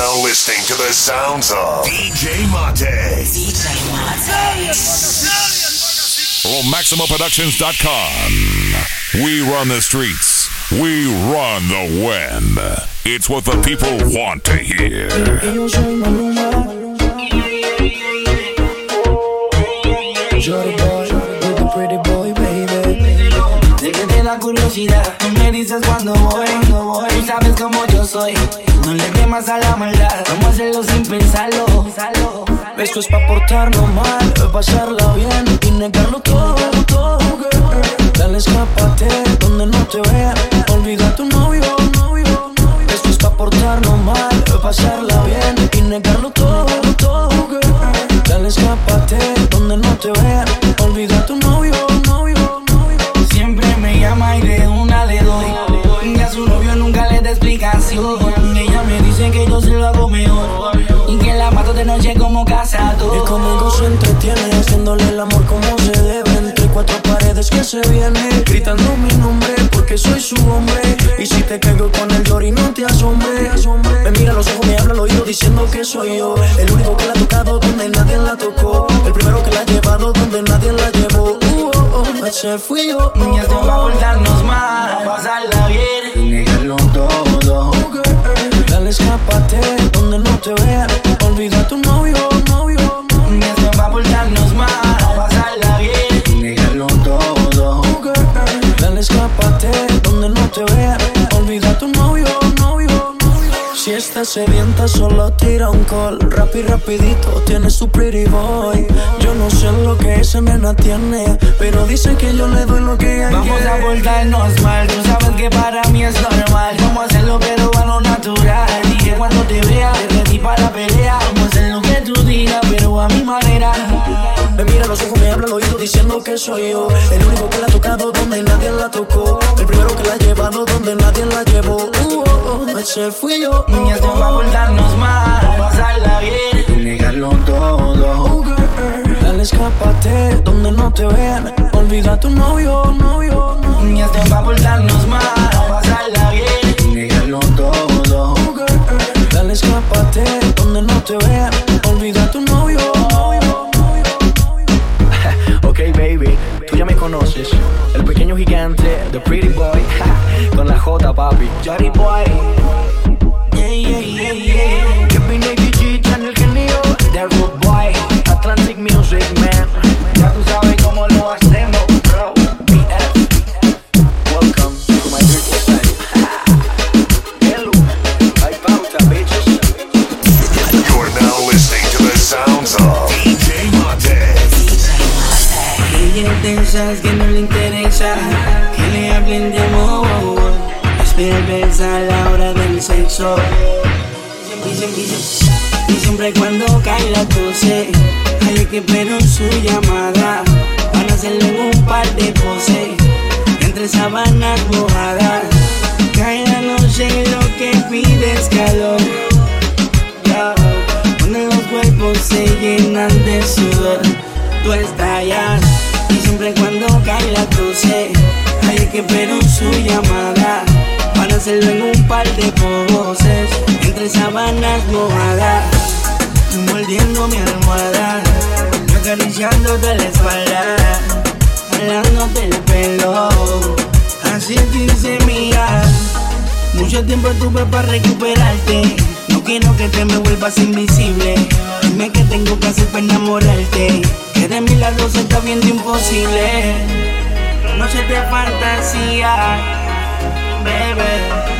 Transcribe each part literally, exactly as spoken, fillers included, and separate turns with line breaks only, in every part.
now listening to the sounds of D J Mate. D J Mate. From Maximo Productions dot com. We run the streets. We run the web. It's what the people want to hear.
Yo soy Maluma. Shorty boy, with the pretty boy, baby.
Sé que te da curiosidad, tú me dices cuando voy, cuando voy. Tú sabes cómo yo soy, no le temas a la maldad. Vamos a hacerlo sin pensarlo.
Esto es pa' portarnos mal, pasarla bien y negarlo todo, todo, girl. Dale, escápate donde no te vean, olvida a tu novio. Esto es pa' portarnos mal, pasarla bien y negarlo todo, todo, girl. Dale, escápate donde no te vean, olvida a tu novio, novio, novio.
Siempre me llama y de una le doy, y a su novio nunca le da explicación. Ella me dice que yo se lo hago mejor y que la mato de noche como casado.
Y conmigo se entretiene, haciéndole el amor como se debe. Entre cuatro paredes que se viene, gritando mi nombre porque soy su hombre. Y si te caigo con el Yori no te asombre. Me mira a los ojos, me habla al oído diciendo que soy yo, el único que la ha tocado donde nadie la tocó, el primero que la ha llevado donde nadie la llevó. Uh, oh, oh, ese fui yo.
Y esto va a portarnos mal, pasarla bien y negarlo todo.
Dale, escápate donde no te vean, olvida a tu novio, novio.
Y esto va a portarnos mal, pasarla bien y negarlo todo.
Dale, escápate donde no te vean, olvida a tu novio, novio. Si estás sedienta solo tira un call, rapi rapidito tienes tu pretty boy. Yo no sé lo que esa nena tiene, pero dice que yo le doy lo que ella
Vamos
quiere.
a portarnos mal, tú sabes que para mí es normal. Vamos a hacerlo pero a lo natural, y que cuando te vea te ready para la pelea. Vamos a hacer lo que tú digas pero a mi manera.
Me mira a los ojos, me habla al oído diciendo que soy yo, el único que la ha tocado donde nadie la tocó, el primero que la ha llevado donde nadie la llevó. Uh, oh, oh, ese fui yo.
Y esto va a portarnos mal, pasarla bien y negarlo todo.
Oh, girl, dale, escápate donde no te vean, olvida a tu novio, novio.
Y esto va a portarnos mal, pasarla bien y negarlo todo.
Oh, girl, dale, escápate donde no te vean, olvida a tu novio, novio.
Ok, baby, tú ya me conoces. El pequeño gigante, the pretty boy, con la J, papi.
Johnny Boy, yeah, yeah, yeah, yeah.
Kevin A D G, Channel Genio,
The Root Boy,
Atlantic Music, man.
ya tú sabes cómo lo hacemos, bro. B F,
Welcome to my dirty side. Hello, hay pauta, bitches.
You're now listening to the sounds of D J Mate.
ella de esas que no le interesa que le hablen de amor. Es perversa a la hora del sexo. Y siempre, y siempre, y siempre cuando cae la doce, hay que espero su llamada. Van a hacerle un par de poses entre sábanas mojadas. Cae la noche y lo que pide es calor. Yo, cuando los cuerpos se llenan de sudor, tú estallas. Y siempre cuando cae la doce, hay que espero su llamada. Para hacerlo en un par de poses entre sábanas mojadas. Mordiendo mi almohada, acariciándote la espalda, jalándote el pelo, así quince millas. Mucho tiempo tuve para recuperarte, no quiero que te me vuelvas invisible. Dime qué tengo que hacer para enamorarte, que de mi lado se está viendo imposible. No se te fantasía, bebé,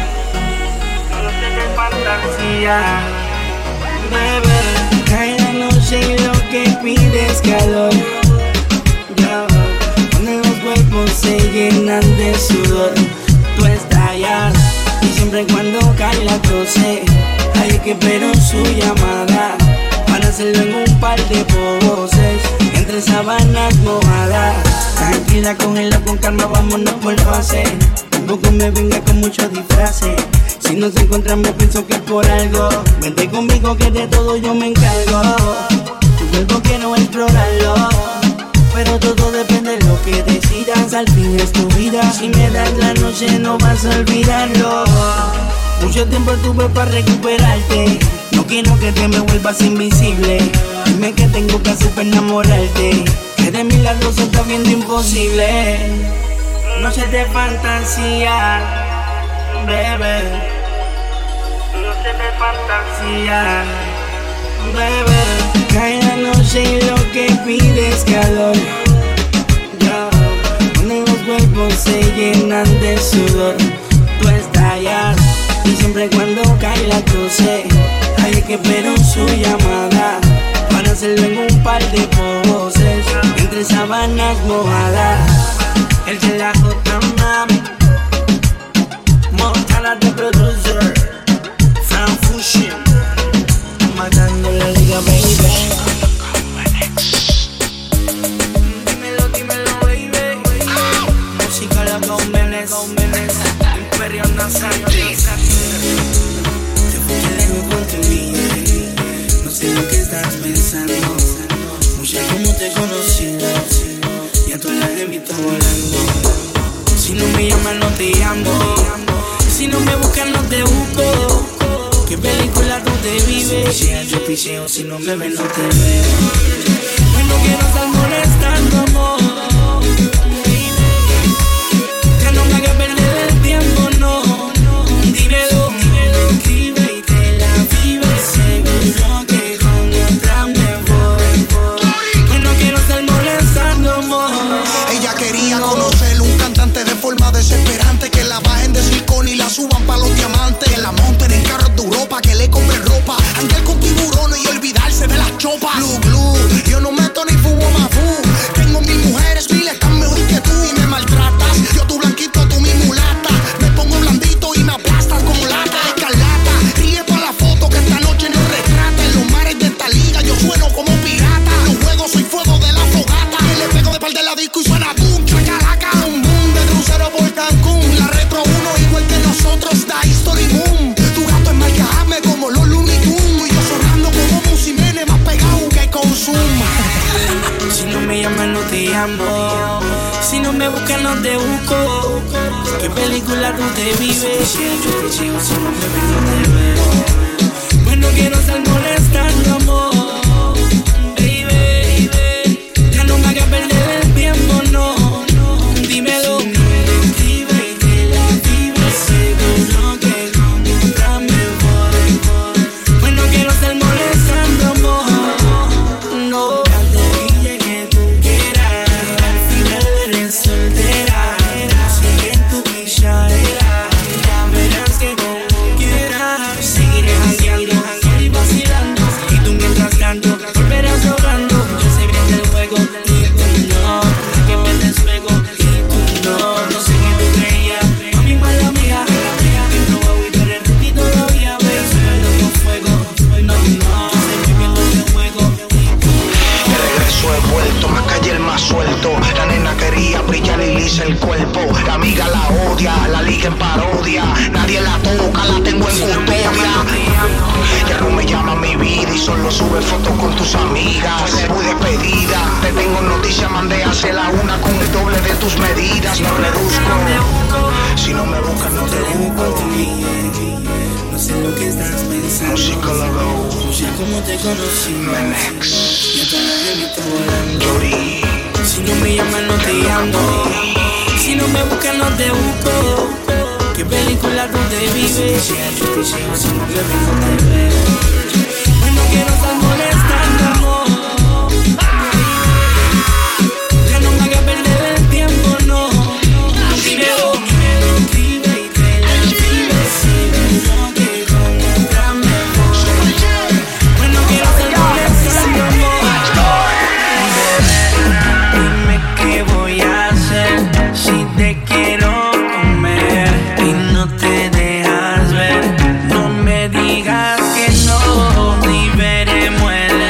no se te fantasía, bebé. Cae la noche y lo que pide es calor. Yo, cuando los cuerpos se llenan de sudor, tú estallas. Y siempre cuando cae la doce, hay que esperar su llamada. Para hacerlo en un par de poses entre sábanas mojadas. Tranquila, cógela con calma, vámonos por fase. Tampoco me venga con muchos disfraces. Si nos encontramos pienso que es por algo. Vente conmigo que de todo yo me encargo. Tu cuerpo quiero explorarlo, pero todo depende de lo que decidas. Al fin es tu vida, si me das la noche no vas a olvidarlo. Mucho tiempo tuve para recuperarte, No quiero que te me vuelvas invisible. Dime qué tengo que hacer para enamorarte, que de mi lado se está viendo imposible. Noches de fantasía, bebé. Noches de fantasía, bebé. Cae la noche y lo que pide es calor. Yeah. Cuando los cuerpos se llenan de sudor, tú estallas. Y siempre cuando cae la doce, hay que esperar su llamada para hacerlo en un par de poses, entre sábanas mojadas. El de la J, mami, Montana de producer, Fran Fusion, matando la liga, baby. Dímelo, dímelo, baby. Música la Gómez, Imperio Nazario. Te fuiste lejos con tu vida, no sé lo que estás pensando. Mucha como te he conocido, y a toda la gente me está volando. Si no me llamas no te llamo, si no me buscas no te busco. ¿Qué película tú te vives? Pichea, yo picheo, si no me ves no te veo. Pues no quiero estar molestando, amor. Que no me hagas perder el tiempo, no. Dímelo, dímelo, escribe y te la vives. Seguro que con otra me voy. Pues no quiero estar molestando, amor.
Ella quería conocer un cantante de forma desesperante, que la bajen de circón y la suban pa' los diamantes, que la monten en carros de Europa, que le compren ropa, andar con tiburones y olvidarse de las chopas. Glu, glu, yo no meto ni fumo mafú. Tengo mil mujeres, mil están mejor que tú y me maltratas. Yo tu blanquito, tú mi mulata. Me pongo blandito y me aplastas como lata de escarlata. Ríe pa' la foto que esta noche nos retrata. En los mares de esta liga yo sueno como pirata. Los juegos soy fuego de la fogata. Me le pego de par de la disco y suena boom, chacalaca. Un boom de crucero por Cancún. La retro uno igual que nosotros, da history boom. Tu gato es marcajame como los Looney Tunes. Y yo sonando como Musimenes, más pegado que consuma.
Si no me llamas no te llamo, si no me buscas no te busco. ¿Qué película tú te vives? Yo te sigo, si no me ves no te veo. Pues no quiero estar molestando, amor. Baby, baby, ya no me hagas perder el tiempo, no. Dímelo, escribe y te la vives. Seguro que con otra me voy. Pues no quiero estar molestando, amor. No.
El cuerpo, la amiga la odia, la liga en parodia, nadie la toca, la tengo en custodia. Ya no me llama mi vida y solo sube fotos con tus amigas. Muy despedida, te tengo noticias, mandé a hacer la una con el doble de tus medidas. No reduzco, si no me buscas no te busco.
No sé lo que estás pensando.
Musicólogo,
no sé cómo te conocí.
Menex,
ya toda la gente está volando.
Yuri.
Si no me llamas no te llamo, si no me buscas no te busco. ¿Qué película tú te vives? Yo te sigo, si no me ves no te veo. Pues no quiero estar molestando, amor. Ya no me hagas perder el tiempo, no. Dímelo, dímelo, escribe y te la vives. Seguro que con otra me voy. Pues no quiero estar molestando, amor. Dime qué voy a hacer si te quiero comer y no te dejas ver. No me digas que no, ni veremos el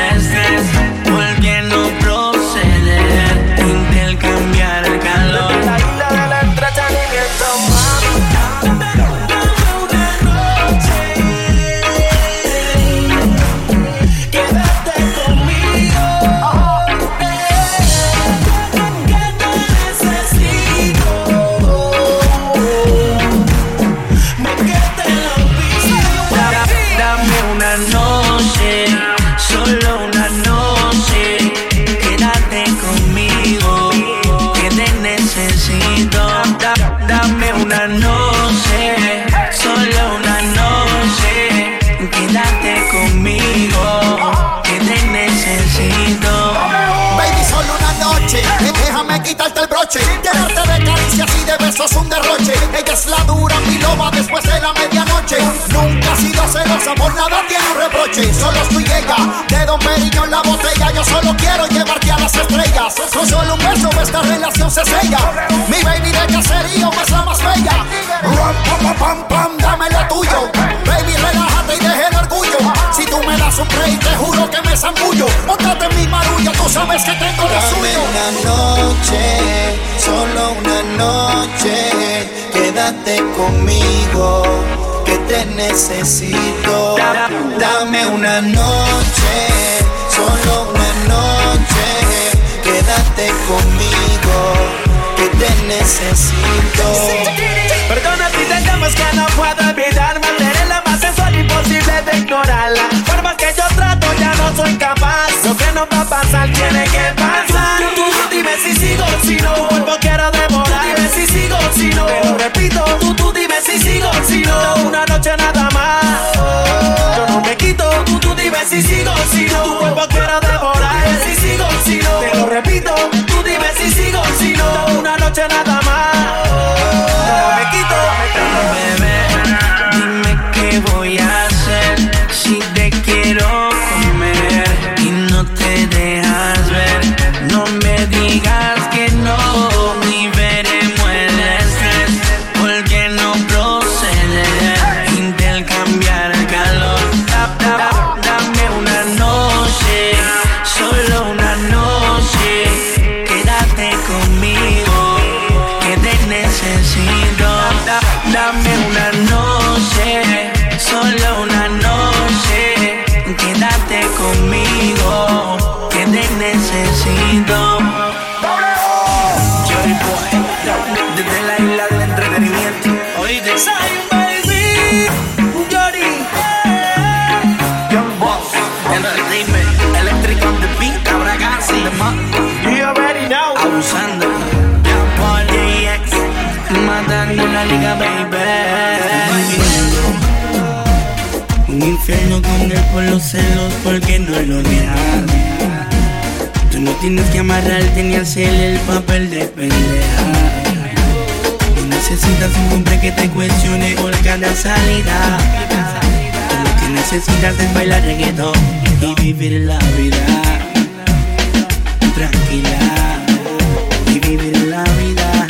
déjame quitarte el broche. Llenarte de caricias y de besos un derroche. Ella es la dura, mi loba después de la medianoche. Nunca ha sido celosa, por nada tiene un reproche. Solo estoy ella, de Don Periño en la botella. Yo solo quiero llevarte a las estrellas. Con solo un beso esta relación se sella. Mi baby de caserío es la más bella. Rum, pam, pam, pam, dame lo tuyo. Baby, relájate y deja el orgullo. Si tú me das un break, te juro que me zambullo. Móntate en mi marullo, tú sabes que tengo lo suyo.
Dame una noche, solo una noche. Quédate conmigo, que te necesito. Dame una noche, solo una noche. Quédate conmigo, que te necesito.
Perdona si te llamo, es que no puedo olvidarme. Eres la más sensual, imposible de ignorarla. Por más que yo trato, ya no soy capaz. Lo que no va a pasar, tiene que pasar. Tú, tú dime si sigo, si no. Tu cuerpo quiero devorar. Tú dime si sigo, si no. Te lo repito, tú, tú dime si sigo, si no. Una noche nada más, yo no me quito. Tú, tú dime si sigo, si no. Tu cuerpo quiero devorar. Dime si sigo, si no. Te lo repito, tú dime si sigo, si no. Una noche nada más, me quito.
Bebé, dime qué voy a hacer si te quiero comer y no te dejas ver. No me digas que no, ni veremos el estrés, porque no procede intercambiar el calor. Da, da, da, dame una noche, solo una noche. Quédate conmigo, que te necesito. Dame una noche, solo una noche. Quédate conmigo, que te necesito. Jory Boy, desde la isla del entretenimiento. Oíste, Zion baby, Jory, Young Boss, Entertainment, Electric on the beat, Cabra Gassi,
You already know.
abusando. Young Paul D X, matando la liga, baby. Un infierno con él por los celos, porque no lo dejas. Tú no tienes que amarrarte ni hacerle el papel de pendeja. No necesitas un hombre que te cuestione por cada salida. Tú lo que necesitas es bailar reggaetón y vivir la vida tranquila. Y vivir la vida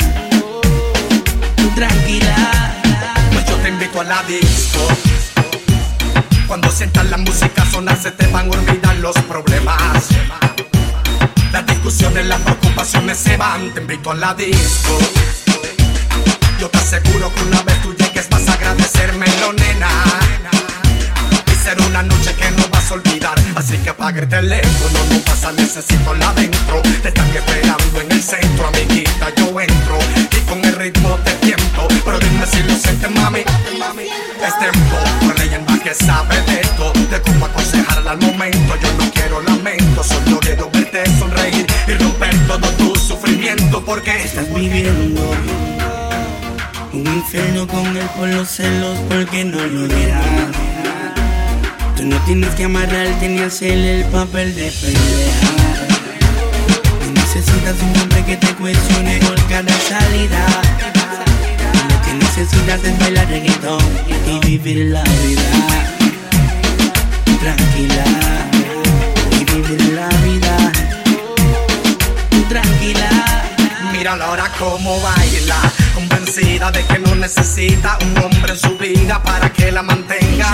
tranquila.
Pues yo te invito a la disco. Cuando sientas la música sonar se te van a olvidar los problemas. Las discusiones, las preocupaciones se van. Te invito a la disco. Yo te aseguro que una vez tú llegues vas a agradecérmelo, nena. Y será una noche que no vas a olvidar. Así que apaga el teléfono, no pasa, necesito la dentro. Te están esperando en el centro, amiguita, yo entro. Y con el ritmo te tiento. Pero dime si lo sientes, mami. Es tiempo, una leyenda que sabe de esto. De cómo aconsejarla al momento. Yo no quiero lamento, solo quiero verte sonreír y romper todo tu sufrimiento. Porque
Estás viviendo un infierno con él por los celos, porque no lo dejas. Tú no tienes que amarrarte ni hacerle el papel de pendeja. No necesitas un hombre que te cuestione por cada salida. Lo que necesitas es bailar reggaetón y vivir la vida tranquila. Y vivir la vida tranquila.
mírala ahora cómo baila, convencida de que no necesita un hombre en su vida para que la mantenga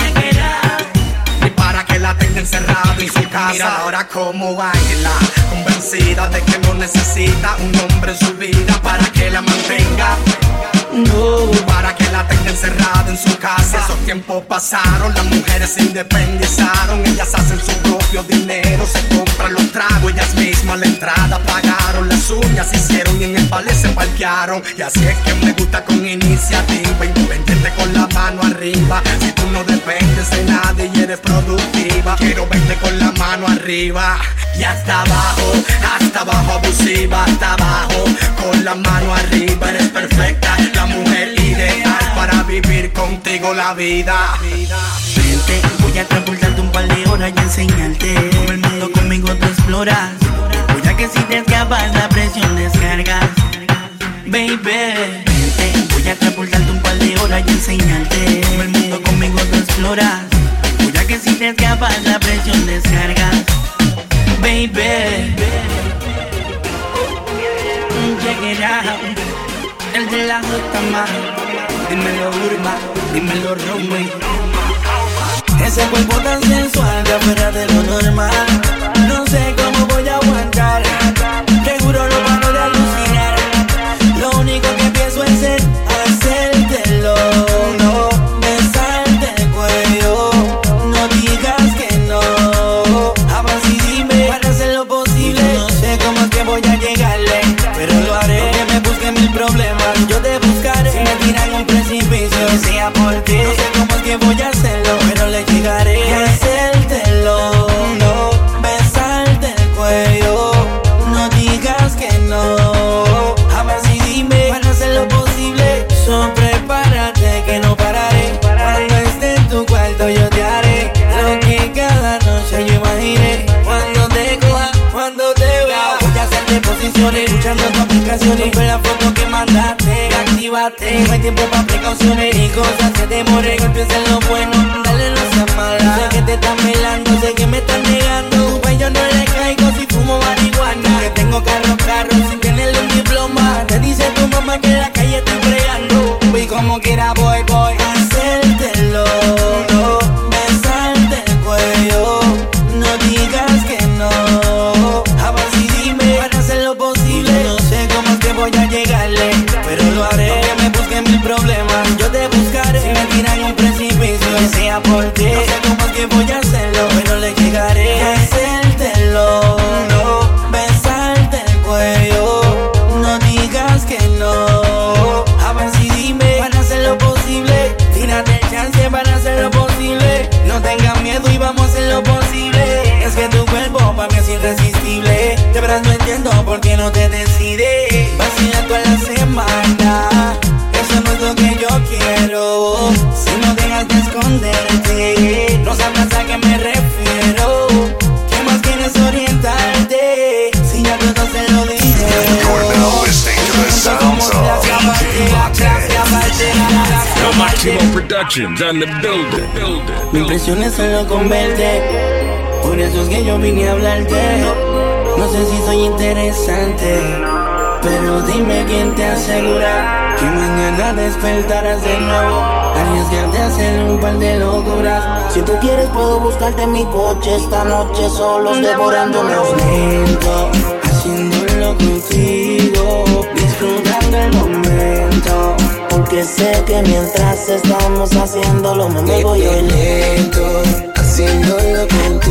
y para que la tenga encerrada en su casa. Mírala ahora cómo baila, convencida de que no necesita un hombre en su vida para que la mantenga, no, para que la tenga encerrada en su casa. Esos tiempos pasaron, las mujeres se independizaron. Ellas hacen su propio dinero, se compran los tragos. Ellas mismas la entrada pagaron, las uñas hicieron y en el ballet se parquearon. Y así es que me gusta con iniciativa, independiente con la mano arriba. Si tú no dependes de nadie y eres productiva, quiero verte con la mano arriba y hasta abajo, hasta abajo abusiva, hasta abajo con la mano arriba. Eres perfecta, la mujer ideal para vivir contigo la vida.
Vente, voy a transportarte un par de horas y enseñarte. Todo el mundo conmigo tú exploras. Voy Ya que si te escapas la presión descargas. Baby, vente, voy a transportarte un par de horas y enseñarte el mundo conmigo tú exploras. Ya que si te escapas la presión descargas. Baby, check it out. El de la J más. Dímelo Urba, dímelo Romeo. Ese cuerpo tan sensual de afuera de lo normal. No sé cómo voy a aguantar. Seguro no paro de alucinar. Lo único que pienso es en hacértelo. No besarte el cuello. No digas que no. Ahora sí dime para hacer lo posible. No sé cómo es que voy a llegarle, pero lo haré. Que me busquen mil problemas, yo te buscaré. Si me tiran un precipicio, que sea por ti. No sé cómo es que voy a hacerlo, pero le llegaré a hacértelo. No besarte el cuello. No digas que no. Ahora sí dime para hacer lo posible. So prepárate que no pararé. Cuando esté en tu cuarto yo te haré lo que cada noche yo imaginé. Cuando te coja, cuando te vea, voy a hacerte posiciones, escuchando tu aplicaciones. Ver la foto que mandaste, actívate. No hay tiempo para precauciones y cosas que demoren. Empieza en lo bueno, dale no seas mala. Sé que te están velando, sé que me están negando. Tu cuello no le caigo si fumo marihuana. Que tengo carro, carro, sin tenerle un diploma. Te dice tu mamá que en la calle estoy bregando. Y como quiera voy, voy a hacértelo. No besarte el cuello. No digas que no. Ahora sí dime para hacer lo posible. No sé cómo es que voy a llegarle, pero lo haré. Que me busquen mil problemas, yo te buscaré. Si me tiran un precipicio, que sea por ti. No sé cómo es que voy a hacerlo, pero le llegaré a hacértelo. No besarte el cuello. No digas que no. Ahora sí dime para hacer lo posible. Tírate el chance para hacer lo posible. No tengas miedo y vamos a hacer lo posible. Es que tu cuerpo para mí es irresistible. De verdad no entiendo por qué no te decides. Vacila toda la semana. Eso no es lo que yo quiero. Si no dejas de esconderte, no sabrás a qué me refiero. ¿Qué más quieres orientarte? Si ya todo se lo dije.
You're now listening to the sounds of D J Mate.
The Maximum Productions on the building. building.
Mi impresión es solo con verte. Por eso es que yo vine a hablarte. No sé si soy interesante, pero dime quién te asegura que mañana despertarás de nuevo. Arriesgarte a hacer un par de locuras.
Si tú quieres puedo buscarte en mi coche esta noche solos devorándome.
Lento, haciéndolo contigo, disfrutando el momento.
Porque sé que mientras estamos haciéndolo me muevo yo
lento, haciéndolo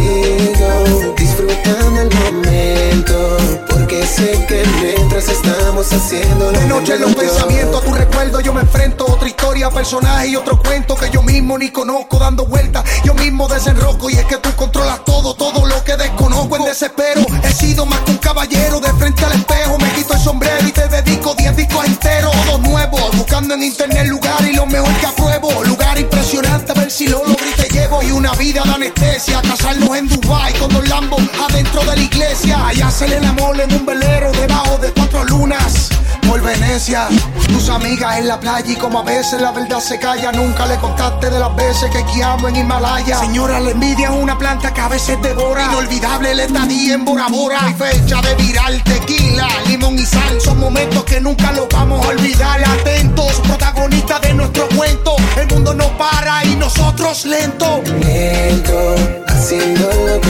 contigo, disfrutando el momento. Porque sé que mientras estamos haciéndolo
de noche en los pensamientos a tu recuerdo yo me enfrento. Otra historia, personaje y otro cuento que yo mismo ni conozco. Dando vueltas, yo mismo desenroco. Y es que tú controlas todo, todo lo que desconozco. En desespero, he sido más que un caballero. De frente al espejo, me quito el sombrero y te dedico diez discos enteros. Todos nuevos, buscando en internet lugar y lo mejor que apruebo. Lugar impresionante, a ver si lo logro y te llevo. Y una vida de anestesia, casarnos en Dubai con dos Lambos adentro de la iglesia. Y hacer el amor en un velero debajo de cuatro lunas por Venecia. Tus amigas en la playa y como a veces la verdad se calla. Nunca le contaste de las veces que guiamos en Himalaya. Señora, la envidia es una planta que a veces devora. Inolvidable la estadía en Bora Bora. Hay fecha de viral, tequila, limón y sal. Son momentos que nunca los vamos a olvidar. Atentos, protagonistas de nuestro cuento. El mundo no para y nosotros lento.
Lento, haciéndolo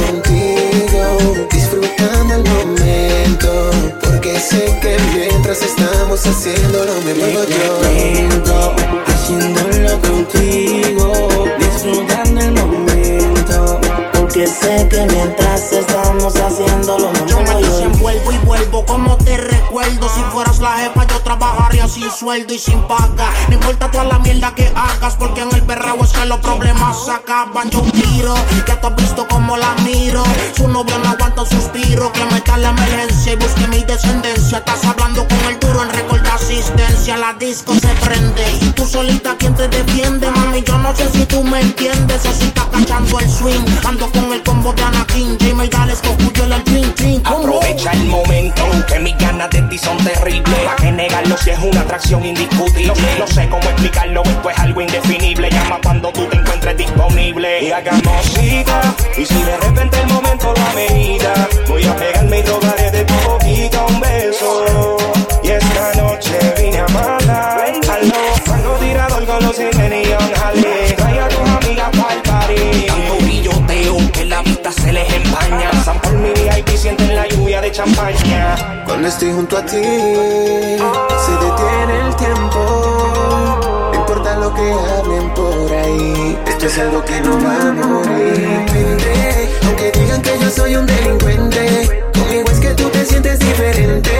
contigo, disfrutando el momento. Porque sé que mientras estamos haciéndolo me muevo yo.
Lento, haciéndolo contigo, disfrutando el momento.
Porque sé que mientras estamos haciéndolo me
yo
muevo
me
yo.
desenvuelvo y vuelvo como te recuerdo. Si fueras la jefa yo trabajaría sin sueldo y sin paga. No importa toda la mierda que hagas, porque en el perreo es que los problemas se acaban. Yo tiro, ya tú has visto cómo la miro. Su novio no aguanta un suspiro, que meta la emergencia y busque mi descendencia. Estás hablando con el duro en récord de asistencia. La disco se prende y tú solita quien te defiende. Mami, yo no sé si tú me entiendes o si estás cachando el swing. Ando con el combo de Anakin, Jamie Gales, Cocuyo, el Dream Team.
Aprovecha el momento ti son terribles. ¿Para qué negarlo si es una atracción indiscutible? No sé cómo explicarlo, esto es algo indefinible. Llama cuando tú te encuentres disponible y hagamos cita. Y si de repente el momento da medida, voy a pegarme y robaré de tu boquita un beso. Y esta noche vine a matar al loco tirador con los ingenios. Jale, trae a tus amigas pa'l party. Tanto brilloteo que la vista se les empaña. Pasan por mi V I P, sienten la lluvia de champaña.
Cuando estoy junto a ti, se detiene el tiempo. No importa lo que hablen por ahí, esto es algo que no va a morir. Aunque digan que yo soy un delincuente, conmigo es que tú te sientes diferente.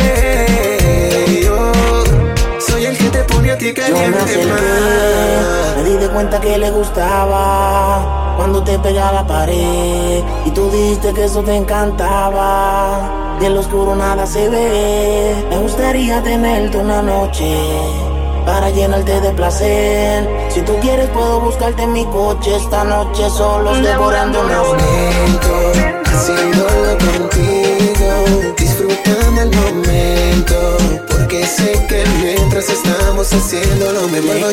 Yo soy el que te pone a ti caliente.
Yo me acerqué, me di de cuenta que le gustaba cuando te pegaba a la pared y tú dijiste que eso te encantaba. Y en lo oscuro nada se ve. Me gustaría tenerte una noche para llenarte de placer. Si tú quieres puedo buscarte en mi coche esta noche, solos devorando un
momento, haciéndolo contigo, disfrutando el momento, porque sé que mientras estamos haciéndolo me vuelvo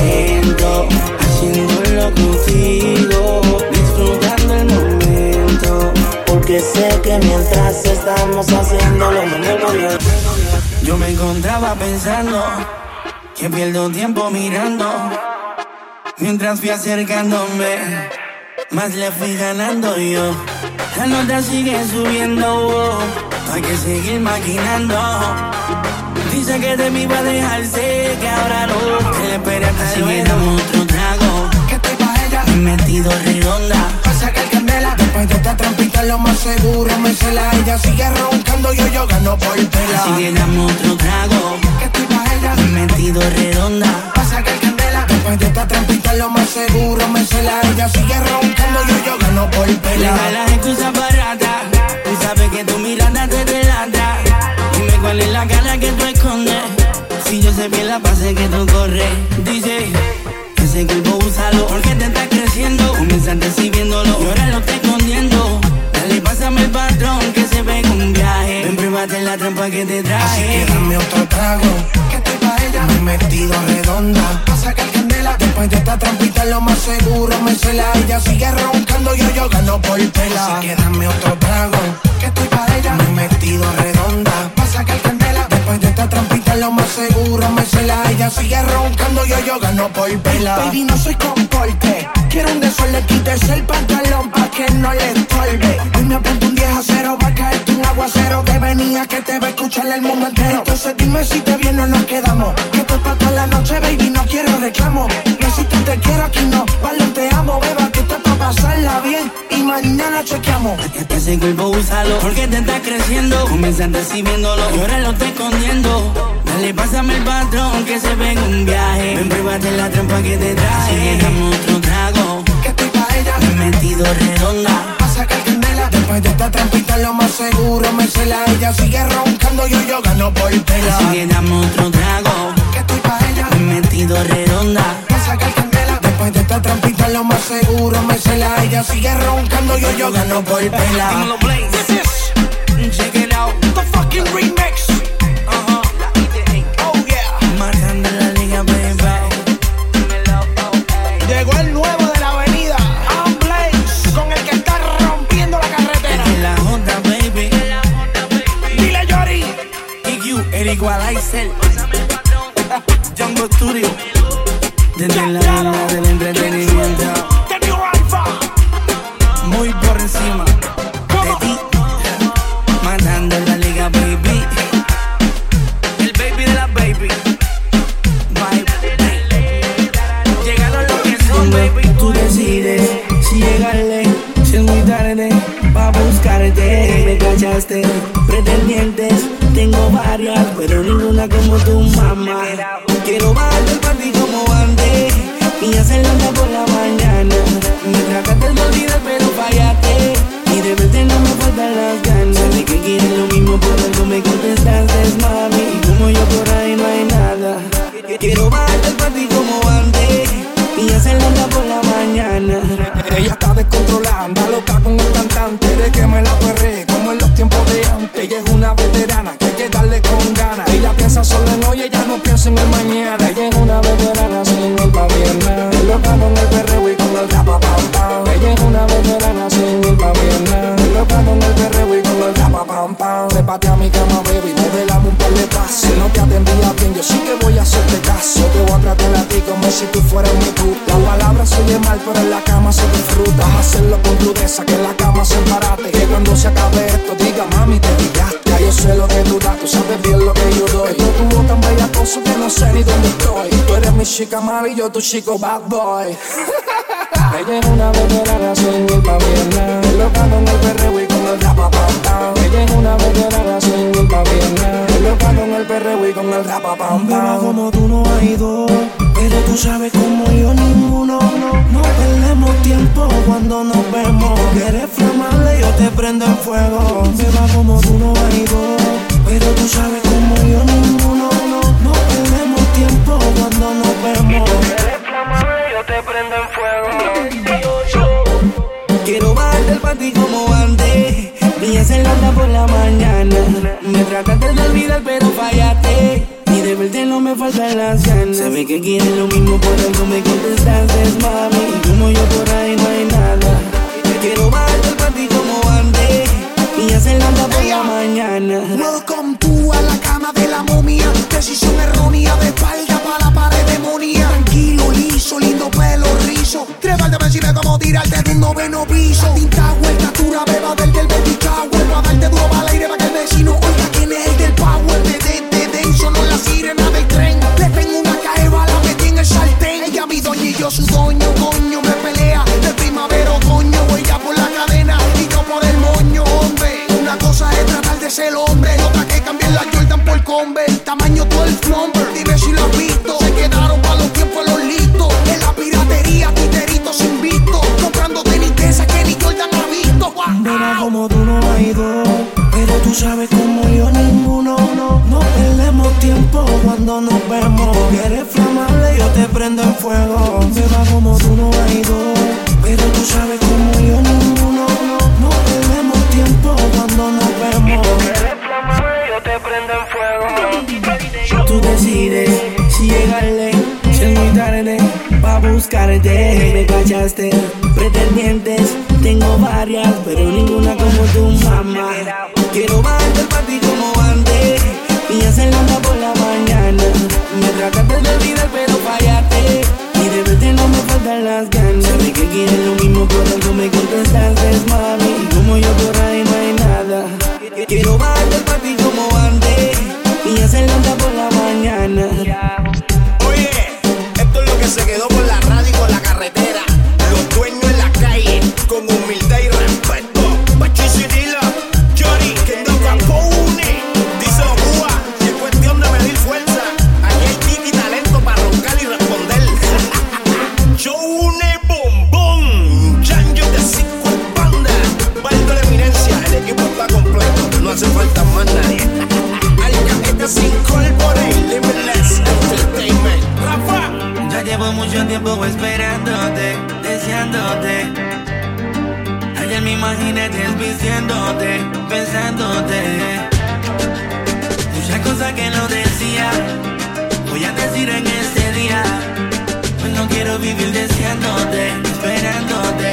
yo.
Haciéndolo contigo, disfrutando el momento, porque sé que mientras estamos haciéndolo me vuelvo yo.
Yo me encontraba pensando que pierdo tiempo mirando, mientras fui acercándome, más le fui ganando yo. La nota sigue subiendo, oh, hay que seguir maquinando. Dice que de mí va a dejarse, que ahora no, que le espera hasta luego. Así que dame otro trago, que estoy pa' ella, me he metido redonda, pa' sacar candela. Después de esta trampita lo más seguro me cela. Ella sigue roncando, yo yo gano por pela. Así que dame otro trago, que estoy pa' ella, me he metido redonda, pa' sacar candela. Después de esta trampita lo más seguro me cela. Ella sigue roncando, yo yo gano por pela. Deja las excusas baratas, tú sabes que tu mirada te delata. Dime cuál es la cara que tú escondes, si yo sé bien la pase que tú corres. Dice que ese cuerpo úsalo, porque te está creciendo. Comenzaste recibiéndolo y ahora lo está escondiendo. Dale, pásame el patrón que se ve en un viaje. Ven, pruébate la trampa que te traje. Así que dame otro trago, que estoy pa' ella, me he metido redonda, pa' sacar candela. Después de esta trampita lo más seguro me cela. Ella sigue roncando, yo yo gano por pela. Así que dame otro trago, que estoy pa' ella, me he metido redonda, pa' sacar candela. Después de esta trampita lo más seguro me cela. Ella sigue roncando, yo yo gano por pela. Baby, no soy comporte, quiero un desorden, quítese el pantalón pa' que no le estorbe. Hoy me apunto un diez a cero, va a caerte un aguacero. Que venía que te va a escuchar el mundo entero. Entonces dime si te viene o nos quedamos, que esto es pa' toda la noche, baby, no quiero reclamo. No si tú te quiero aquí no, balanteamos, beba, que esto es pa' pasarla bien y mañana chequeamos. Ese cuerpo úsalo, porque te está creciendo. Comenzaste recibiéndolo y ahora lo está escondiendo. Dale, pásame el patrón que se ve en un viaje. Ven, pruébate la trampa que te traje. Así que dame otro trago, que estoy pa' ella, me he metido redonda, pa' sacar candela. Después de esta trampita lo más seguro me cela. Ella sigue roncando, yo yo gano por pela. Así que dame otro trago, que estoy pa' ella, me he metido redonda, pa' sacar candela. Después de esta trampita lo más seguro me cela. Ella sigue roncando, yo yo gano por pela. This is, check it out, the fucking remix. Uh-huh. Oh yeah. Matando la liga, baby. Llegó el nuevo de la avenida, I'm Blaze, con el que está rompiendo la carretera. Es la Honda, baby. Dile, Yori. Y Q, el Equalizer. Jungle Studio. Desde la línea del entretenimiento. Muy por encima de ti. Matando la liga, baby. El baby de la baby. Llegaron los que son, baby. Tú decides si llegarle, si es muy tarde pa' buscarte. Me cachaste, pretendientes, tengo varias, pero ninguna como tu mamá. Quiero bajar del party como antes y hacer
pero en la cama se disfruta. Vamos a hacerlo con rudeza, que en la cama se embarate. Que cuando se acabe esto diga, mami, te pillaste. Ya yo sé lo que tú das, tú sabes bien lo que yo doy. Esto tuvo tan bella cosa que no sé ni dónde estoy. Tú eres mi chica mala y yo tu chico bad boy. Ella es una veterana sin ir pa' Vietnam, loca con el perreo y con el rapapam. Ella es una veterana sin ir pa' Vietnam, loca con el perreo y con el rapapam.
Beba, como tú no hay dos, pero tú sabes como yo ninguno. No perdemos tiempo cuando nos vemos. Quieres flamarle, yo te prendo en fuego. Beba, como tú no hay dos, pero tú sabes como yo ninguno. No perdemos tiempo cuando nos vemos. Quieres flamarle, yo te prendo en fuego. Quiero bajarte el panty como antes y hacerlo por la mañana. Me trataste de olvidar pero fallaste, y de verte no me faltan las ganas. Sabes que quieres lo mismo, por algo me contestaste, mami. Como yo por ahí no hay nada. Quiero bajarte el panty como antes y hacerlo por la mañana.
Welcome tú a la cama de la momia. Decisión errónea, de espalda para la pared demonia. Tranquilo, liso, lindo pelo rizo. Trépate me sirve como tirarte de un noveno piso. Tinta vuelta, estatura, beba del del baby shower. Pa' darte duro para el aire pa' que el vecino oiga quién es el del power. De, de, de denso, no la sirena del tren. Le tengo una caja bala, metí en el sartén. Ella mi doña y yo su doño, coño. Me pelea de primavera otoño. Ella por la cadena y yo por el moño, hombre. Una cosa es tratar de ser hombre, otra que cambiar la Jordan por Converse. Tamaño doce number, dime si lo has visto. Se quedaron pa' los tiempos los listos. En la piratería, titeritos sin visto. Comprando tenis de esas que ni Jordan ha visto.
Mira como tú no has ido, pero tú sabes como yo ninguno. No, no perdemos tiempo cuando nos vemos. Quieres flamarle, yo te prendo en fuego. Mira como tú no has ido, pero tú sabes como yo ninguno. No, no perdemos tiempo cuando nos vemos. Quieres flamarle, yo te prendo en fuego. Tú decides si llegarle, si es muy tarde pa' buscarte. Me cachaste, pretendientes, tengo varias, pero ninguna como tu mamá. Quiero bajarte el panty como antes y hacerlo andar por la mañana. Me trataste de olvidar pero fallaste, y de verte no me faltan las ganas. Sabes que quieres lo mismo, por algo me contestaste, mami. Como yo por ahí no hay nada. Quiero bajarte el panty como antes y hacerlo andar por la mañana.
Oye, esto es lo que se quedó por la radio y por la carretera. Los dueños en la calle, con humildad y respeto. Pachicidila, Johnny, que no capone. Díselo Cuba, y es cuestión de medir fuerza. Aquí hay kit y talento para roncar y responder. Johnny Bombón, Chanjo de cinco banda. Valdo la eminencia, el equipo está completo, no hace falta más nadie. Sin Corporate, Limitless Entertainment. Rafa.
Ya llevo mucho tiempo esperándote, deseándote. Ayer me imaginé desvistiéndote, pensándote. Muchas cosas que no decía, voy a decir en este día. Pues no quiero vivir deseándote, esperándote.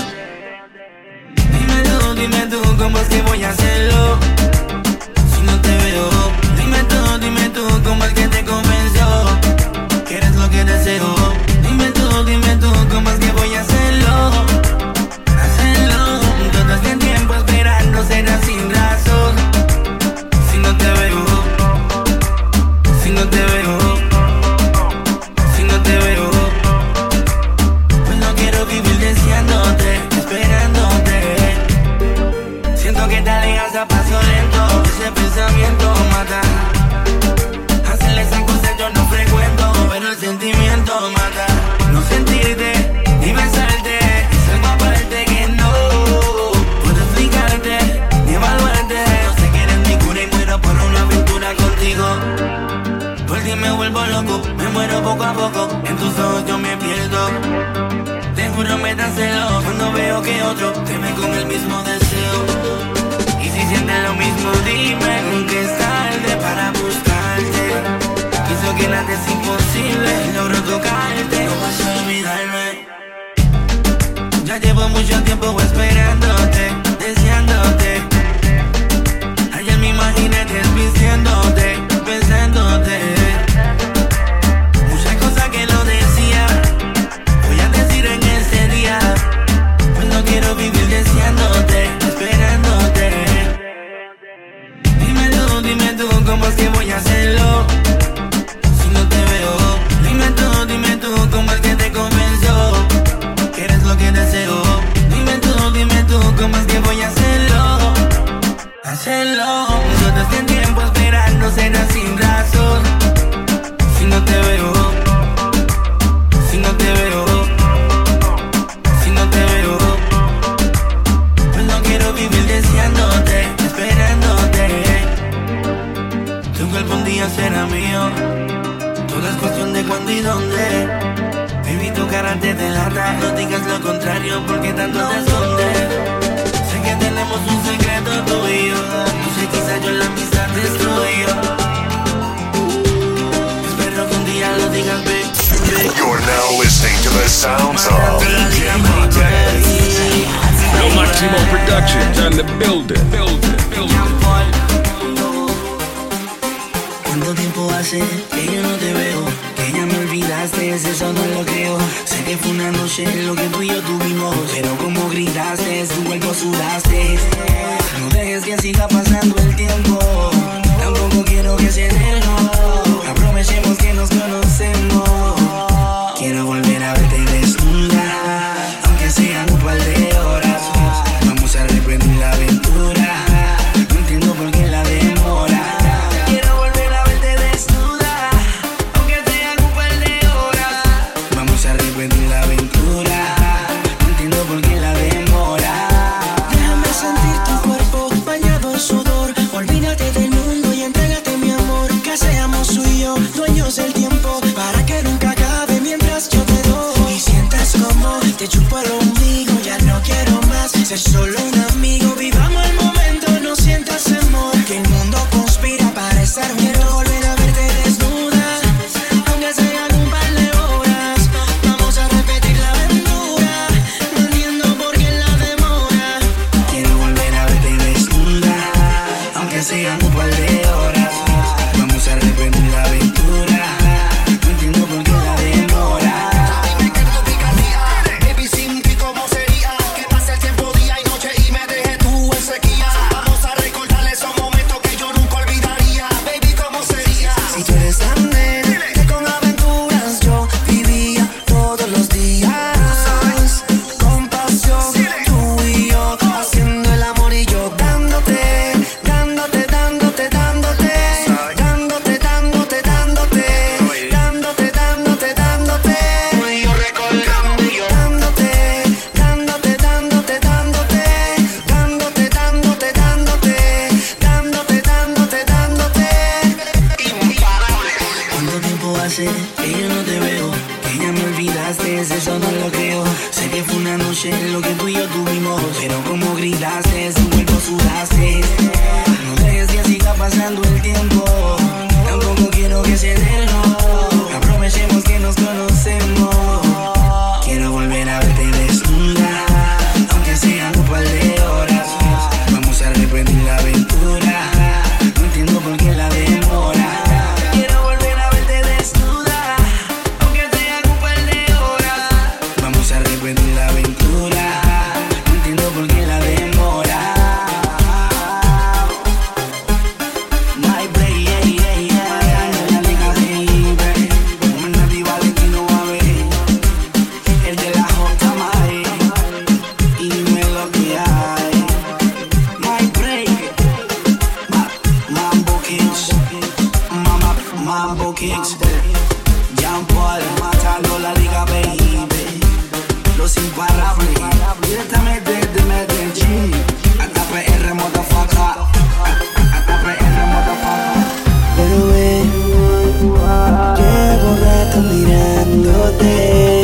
Dime tú, dime tú, ¿cómo es que voy a hacerlo? Si no te veo. Dime tú, dime tú, ¿cómo es que te convenció? ¿Qué eres lo que deseo? Dime tú, dime tú, ¿cómo es que voy a hacerlo? Hacerlo. Todo este tiempo esperando será sin razón. Si no te veo, si no te veo, si no te veo, pues no quiero vivir deseándote, esperándote. Siento que te alejas a paso lento, ese pensamiento mata. Hacerle esa cosa yo no frecuento, pero el sentimiento mata. No sentirte, ni besarte, es algo aparte que no puedo explicarte, ni evaluarte. Yo sé que eres mi cura y muero por una aventura contigo. Por ti me vuelvo loco, me muero poco a poco, en tus ojos yo me pierdo. Te juro me da celo cuando veo que otro te ve con el mismo deseo. Y si sientes lo mismo, dime, nunca es tarde para buscarte. Quiso que nada es imposible, logro tocarte, no vas a olvidarme. Ya llevo mucho tiempo esperándote, deseándote. Ayer me imaginé desvistiéndote, pensándote. Muchas cosas que no decía, voy a decir en este
lo contrario, porque tanto te escondes. Sé que tenemos un secreto tú y yo. No sé, quizás yo la amistad destruyo. Espero que un día lo digan, baby.
You're now listening to the sounds of D J Montez.
Lo Máximo Productions on the building. building, building.
¿Cuánto tiempo hace que yo no te veo? Que ya me olvidaste, eso no lo creo. Sé que fue una noche lo que tú y yo tuvimos, pero como gritaste, tu cuerpo sudaste. No dejes que siga pasando el tiempo, tampoco quiero que sea eterno. Aprovechemos que nos conocemos. Quiero volver a verte desnuda, aunque sean un par de horas. Vamos a repetir la aventura, no entiendo por qué la demora. Quiero volver a verte desnuda, aunque sean un par de horas. Vamos a repetir la aventura, no entiendo por qué la demora.
Déjame sentir tu cuerpo bañado en sudor. Olvídate del mundo y entrégate mi amor. Que seamos tú y yo, dueños del tiempo, para que nunca acabe mientras yo te doy. Y sientas como te chupo el ombligo. Ya no quiero más ser solo un amigo. Vivamos el momento, no sientas temor, que el mundo conspira para estar juntos. Quiero volver a verte desnuda, aunque sean un par de horas. Vamos a repetir la aventura, no entiendo por qué la demora.
Quiero volver a verte desnuda, aunque sean un par de horas. Vamos a repetir la aventura, no entiendo por qué la demora.
Dime que tu picardía, baby, sin ti cómo sería. Que pase el tiempo día y noche y me deje tú en sequía. Vamos a recordar esos momentos que yo nunca olvidaría. Baby, ¿cómo sería?
Si tú eres tan nena, que con aventuras yo vivía todos los días. Con pasión, tú y yo, haciendo el amor y yo dándote, dándote, dándote, dándote, dándote, dándote, dándote, dándote, dándote, dándote. Tú y yo recordando y yo dándote, dándote, dándote, dándote, dándote, dándote, dándote, dándote, dándote, dándote. Imparable. ¿Cuánto tiempo hace que yo no te veo? Que ya me olvidaste, eso no lo creo. Sé que fue una noche lo que tú y yo tuvimos, pero como gritaste, tu cuerpo sudaste. No dejes que siga pasando el tiempo, tampoco quiero que sea eterno. Aprovechemos que nos conocemos. Quiero volver a verte desnuda, aunque sean un par de horas. Vamos a repetir la aventura, no entiendo por qué la demora. Quiero volver a verte desnuda, aunque sean un par de horas. Vamos a repetir la aventura, no entiendo por qué la demora. My baby, yeah, yeah, yeah. La nega baby, como Nati Valentino va a ver. El de la J Mae, y dime lo que hay. My break, Ma- Mambo Kings, Mama, Mambo Kings. Jean Paul, matando la liga, baby. Los imparables, directamente desde Medellín. Hasta P R, motherfucker. Hasta P R, motherfucker.
Bebé, llevo rato mirándote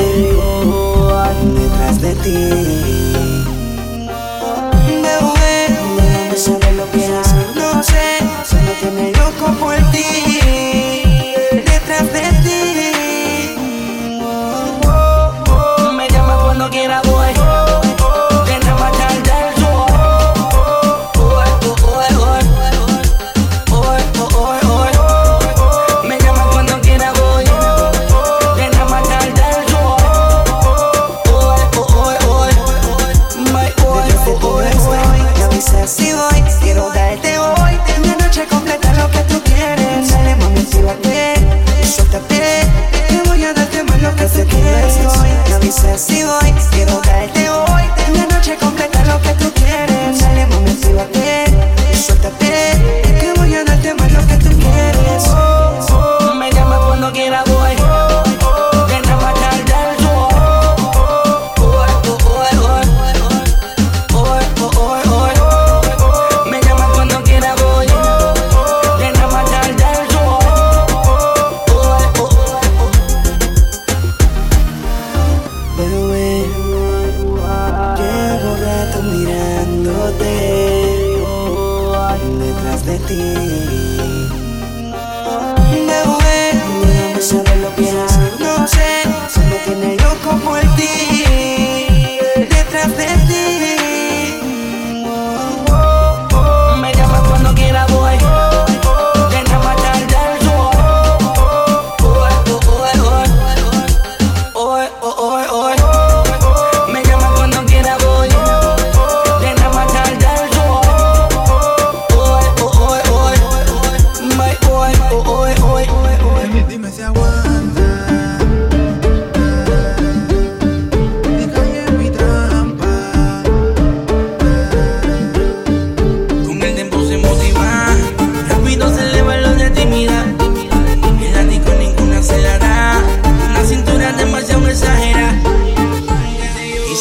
detrás de ti. Bebé, déjame saber lo que haces. No sé, me tiene loco por ti, detrás de ti.
Me llama cuando quiera, voy. Te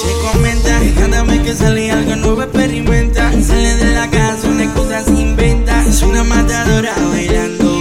se comenta que cada vez que sale algo nuevo experimenta. Sale de la casa, una excusa se inventa. Es una matadora bailando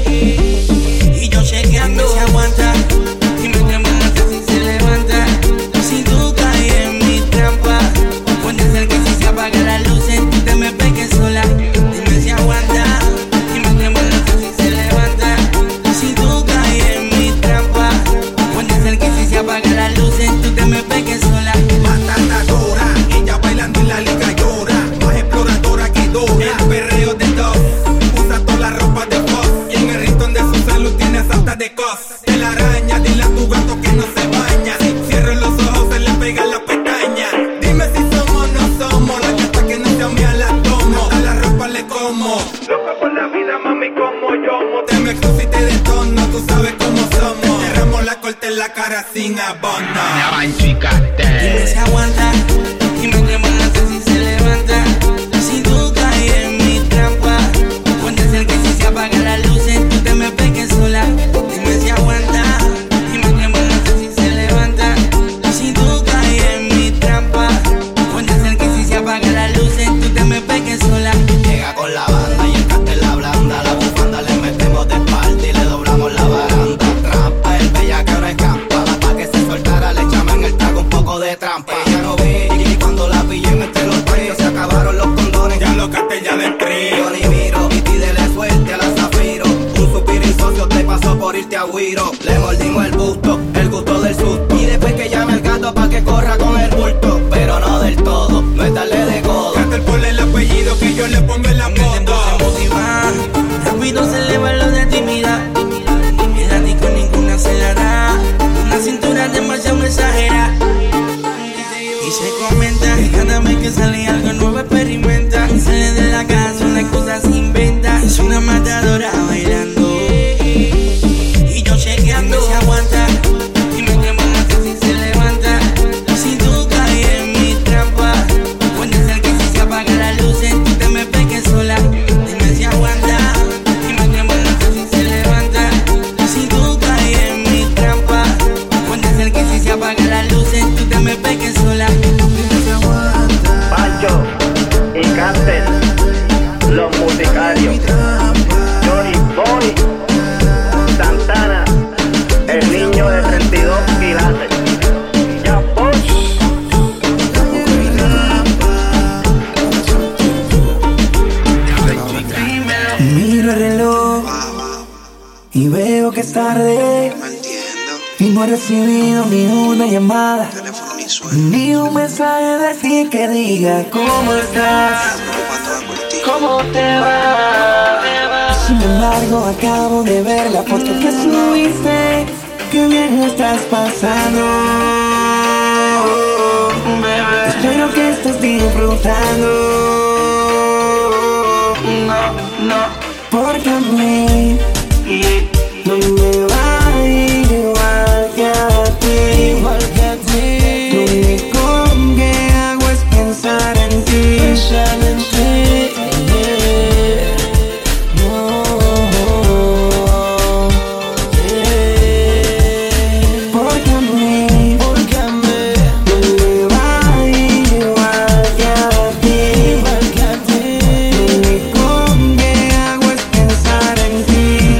y yo chequeando si aguanta. Y me quemo, no sé si se levanta. Si tú caes en mi trampa, puede ser que si se apaga la luz tú te me pegues sola. Dime si aguanta. Y me quemo, no sé si se levanta. Si tú caes en mi trampa, puede ser que si se apaga la luz tú te me pegues sola.
Matadora, ella bailando en la liga llora. Más exploradora que Dora. El perreo de dos, usa toda la ropa de Fox. Y en el ritmo de su salud tiene salta de cos. De la araña, dile a tu gato que no se baña. Cierra los ojos, se le pega la pestaña. Dime si somos o no somos. La gata que no se amía la tomo. A la ropa le como. Loca por la vida, mami, como yo. Te me excuso y te detono, tú sabes cómo somos. Cerramos la corte en la cara sin abono.
Dime si aguanta. Y me quemo, no sé si se levanta. Si tú caes en mi trampa, puede ser que si se apaga la luz tú te me pegues sola. Dime si aguanta. Y me quemo, no sé si se levanta. Si tú caes en mi trampa, puede ser que si se apaga la luz tú te me pegues sola.
Llega con la banda y el cartel la blanda. La bufanda le metemos de espalda y le doblamos la baranda. Trampa, el bella que ahora escampada. Pa' que se soltara le echamos en el trago un poco de trampa. Ella no vi y cuando la pillé entre los pechos se acabaron los condones.
Ya los cartel ya le entré.
Yo ni miro y pídele suerte a la Zafiro. Un suspiro y socio te pasó por irte a Guiro. Le mordimos el busto, el gusto del susto. Y después que llame al gato pa' que corra con el bulto. Pero no del todo, no es darle de codo.
Cartel ponle el apellido que yo le pongo en la moto.
Rápido se eleva lo de timidez. El ático ninguna se la da. Una cintura demasiado exagerada. Y se comenta que cada vez que sale algo nuevo experimenta. Sale de la casa, una excusa se inventa. Es una matadora bailando y yo chequeando si aguanta. Y me quemo, no sé si se levanta. Si tú caes en mi trampa, puede ser que si se apaga la luz tú te me pegues sola. Dime si aguanta. Y me quemo, no sé si se levanta. Si tú caes en mi trampa, puede ser que si se apaga la luz tú te me pegues sola.
Pancho y Cartel, los musicarios, Johnny Boy, Santana, el niño de treinta y dos quilates. Ya Bosch.
Miro el reloj y veo que es tarde y no he recibido ni una llamada, ni un mensaje de ti que diga cómo estás, cómo te va. Sin embargo acabo de ver la foto que subiste, que bien la estás pasando, bebé. Espero que estés disfrutando. No, no, porque a mí no me va a ir igual que a ti, igual que a ti. Lo único que hago es pensar en ti, pensar en ti. Yeah. No, yeah. Porque a mí, porque a mí no me va a ir igual que a ti, igual que a ti. Lo único que hago es pensar en ti.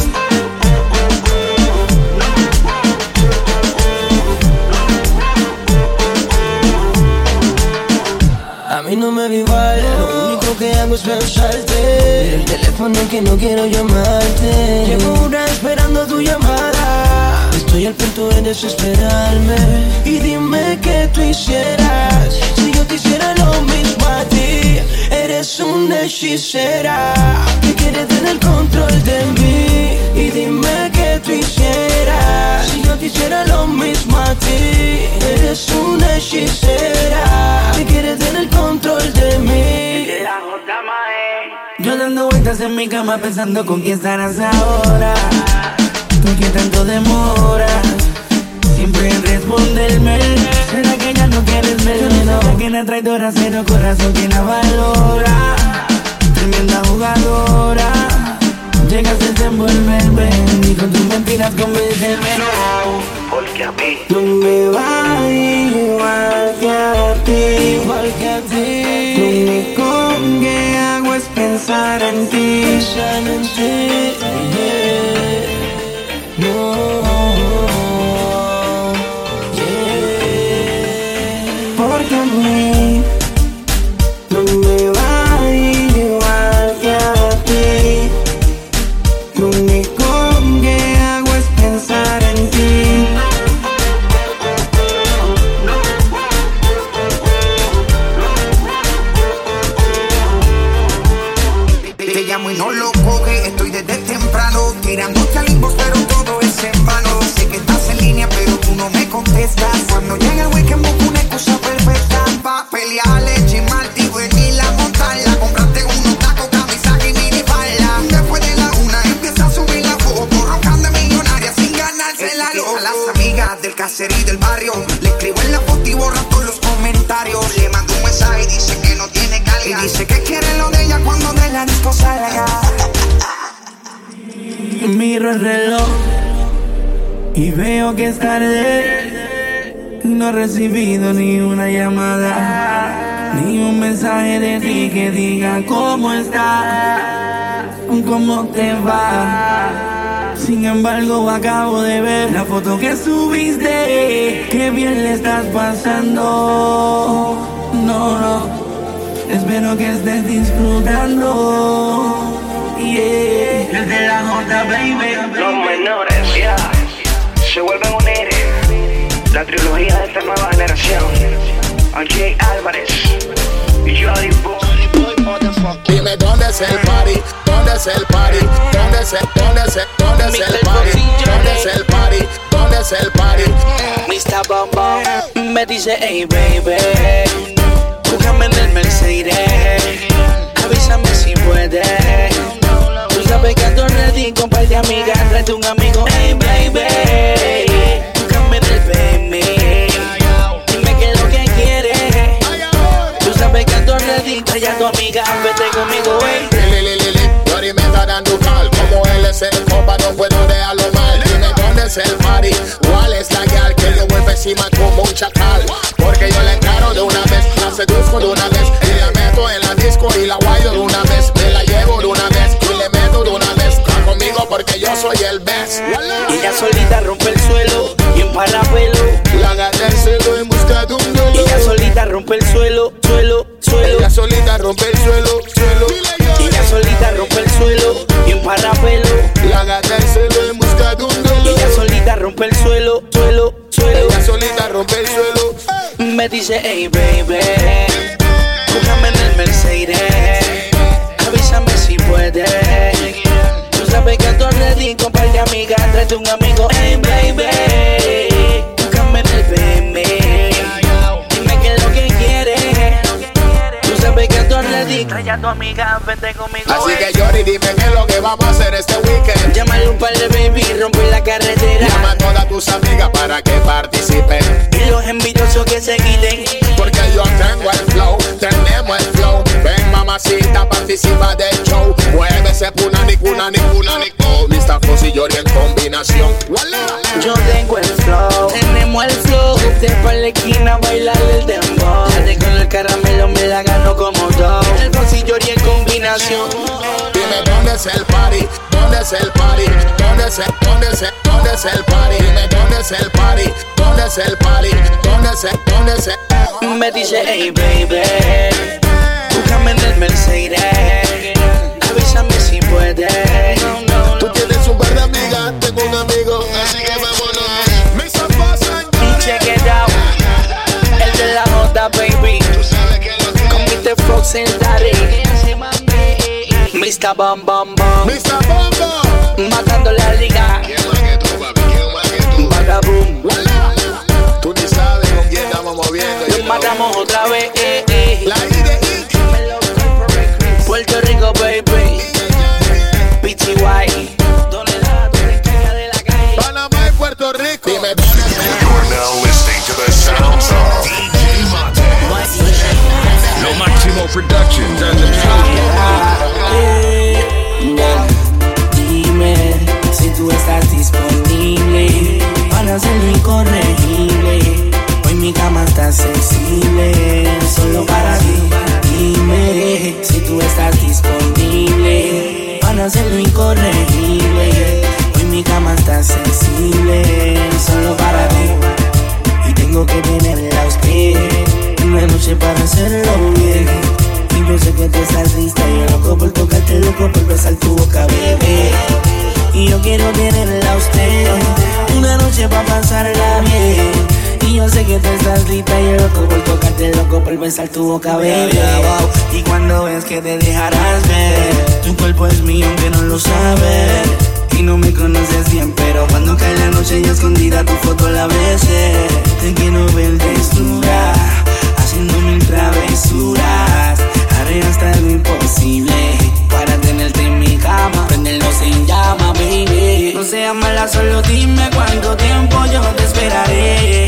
A mí no me da igual, lo único que hago es pensarte. El teléfono que no quiero llamarte. Llevo horas esperando tu llamada. Estoy al punto de desesperarme. Y dime qué tú hicieras si yo te hiciera lo mismo a ti. Eres una hechicera que quiere tener control de mí. Y dime qué tú hicieras si yo te hiciera lo mismo a ti. Eres una hechicera que quiere tener control de mí. Yo dando vueltas en mi cama pensando con quién estarás ahora. ¿Por qué tanto demoras siempre en responderme? ¿Será que ya no quieres verme? ¿Será que la traidora cero corazón que la valora? Tremenda jugadora, llegas a desenvolverme y con tus mentiras convencerme. No.
porque a mí
no me va igual que a ti, igual que a ti. Lo único que hago es pensar en ti, pensar en ti. Yeah. No, yeah. Porque a mí no me va igual que a ti. Lo único que hago es pensar en ti.
Te llamo y no lo coge, estoy desde temprano tirándote al inbox, pero todo es en vano. Sé que estás en línea, pero tú no me contestas. Cuando llega el weekend busco una excusa perfecta pa' pelear, leche, Marty, venir a montarla. Comprarte unos tacos, camisa y minifalda. Después de la una empieza a subir la foto, roncando de millonaria sin ganarse la luz. A las amigas del caserío y del barrio le escribo en la foto y borra todos los comentarios. Le mando un mensaje y dice que no tiene carga, y dice que quiere lo de ella cuando de la disco salga.
Miro el reloj y veo que es tarde. No he recibido ni una llamada, ni un mensaje de ti que diga cómo estás, cómo te va. Sin embargo acabo de ver la foto que subiste. Qué bien le estás pasando. No, no, espero que estés disfrutando. Yeah. Desde la J, baby.
los menores ya se vuelven a unir. La trilogía de esta nueva generación. A Jay Álvarez y Jody Boy.
Dime dónde es el party, dónde es el party, dónde es el, dónde es el, dónde es el party, dónde es el party, dónde es el party.
mister Bombo me dice, hey baby, búscame en el Mercedes, avísame si puedes. Tú sabes que ando ready con par de amigas, tráete un amigo, hey baby, búscame en el B M W, dime qué es lo que quieres. Tú sabes que ando ready, trae a tu amiga, vete conmigo, hey.
Lili, lili, lili, Yori me está dando cal, como él es el compa, no puedo dejarlo mal. Dime dónde es el party, cuál es la gal que yo vuelvo encima como un chacal. Porque yo la encaro de una vez, la seduzco de una vez, y la meto en la disco y la guayo de una vez, me la llevo de una vez y le meto de una vez. Está conmigo porque yo soy el best.
Y ella solita rompe el suelo y en parapelo
la gata el cielo en busca de un duelo.
Y ella solita rompe el suelo, suelo, suelo.
Ella solita rompe el suelo, suelo.
Y ella solita rompe el suelo y en parapelo
la gata el cielo en busca de un duelo.
Y ella solita rompe el suelo, suelo, suelo.
Ella solita rompe el suelo.
Me dice, hey baby, búscame en el Mercedes, avísame si puedes. Tú sabes que ando ready con par de amigas, tráete un amigo, hey baby, búscame en el B M W, dime qué es lo que quieres. Tú sabes que ando ready, trae a tu amiga, vete conmigo.
Así que Yori, dime qué es lo que vamos a hacer este weekend.
Llámale un par de baby, rompe la carretera.
Llama a todas tus amigas para que participen.
Y los envidiosos que se quiten.
Porque yo tengo el flow, tenemos el flow. Ven mamacita, participa del show. Muévese punani, punani, punani. Oh, mister Fox y Yori en combinación.
Yo tengo el flow, tenemos el flow. Vete pa' la esquina a bailar el dembow. Date con el caramelo, me la gano como dos. El Fox y Yori en combinación.
Dime dónde es el party, dónde es el party, dónde es el, dónde es el, dónde es el party. Dime dónde es el party, dónde es el party, dónde es el, dónde es el.
Me dice, hey baby, búscame en el Mercedes, avísame si puedes.
Tú tienes un par de amigas, tengo un amigo, así que vámonos. mister Fox and Yori.
Check it out, el de la J, baby. Con mister Fox and Daddy, mister Bom Bom Bom,
mister Bombo,
matando la liga. Vagaboom.
Tú ni sabes con quién estamos moviendo.
Nos matamos otra vez, eh, eh.
La I de I.
Puerto Rico, baby. P T Y. Donde la descarga de la calle.
Panamá y Puerto Rico. Dime dónde es.
You're now listening to the sounds of D J Mate.
Lo Máximo Productions and the
Dime si tú estás disponible para hacer mi
sensible, solo para ti. Dime si tú estás disponible para hacer lo incorregible. Hoy mi cama está sensible, solo para ti. Y tengo que tenerla a usted una noche para hacerlo bien. Y yo sé que tú estás lista, yo loco por tocarte, loco por besar tu boca, bebé. Y yo quiero tenerla a usted una noche para pasarla bien. Y yo sé que tú estás lista, yo loco por tocarte, loco por besar tu boca, bebé. Y cuando ves que te dejarás ver, tu cuerpo es mío aunque no lo sabes. Y no me conoces bien, pero cuando cae la noche y escondida tu foto la besé. Te quiero ver desnuda, haciendo mil travesuras. Haré hasta lo imposible para tenerte en mi cama, prenderlo sin llama, baby. No seas mala, solo dime cuánto tiempo yo te esperaré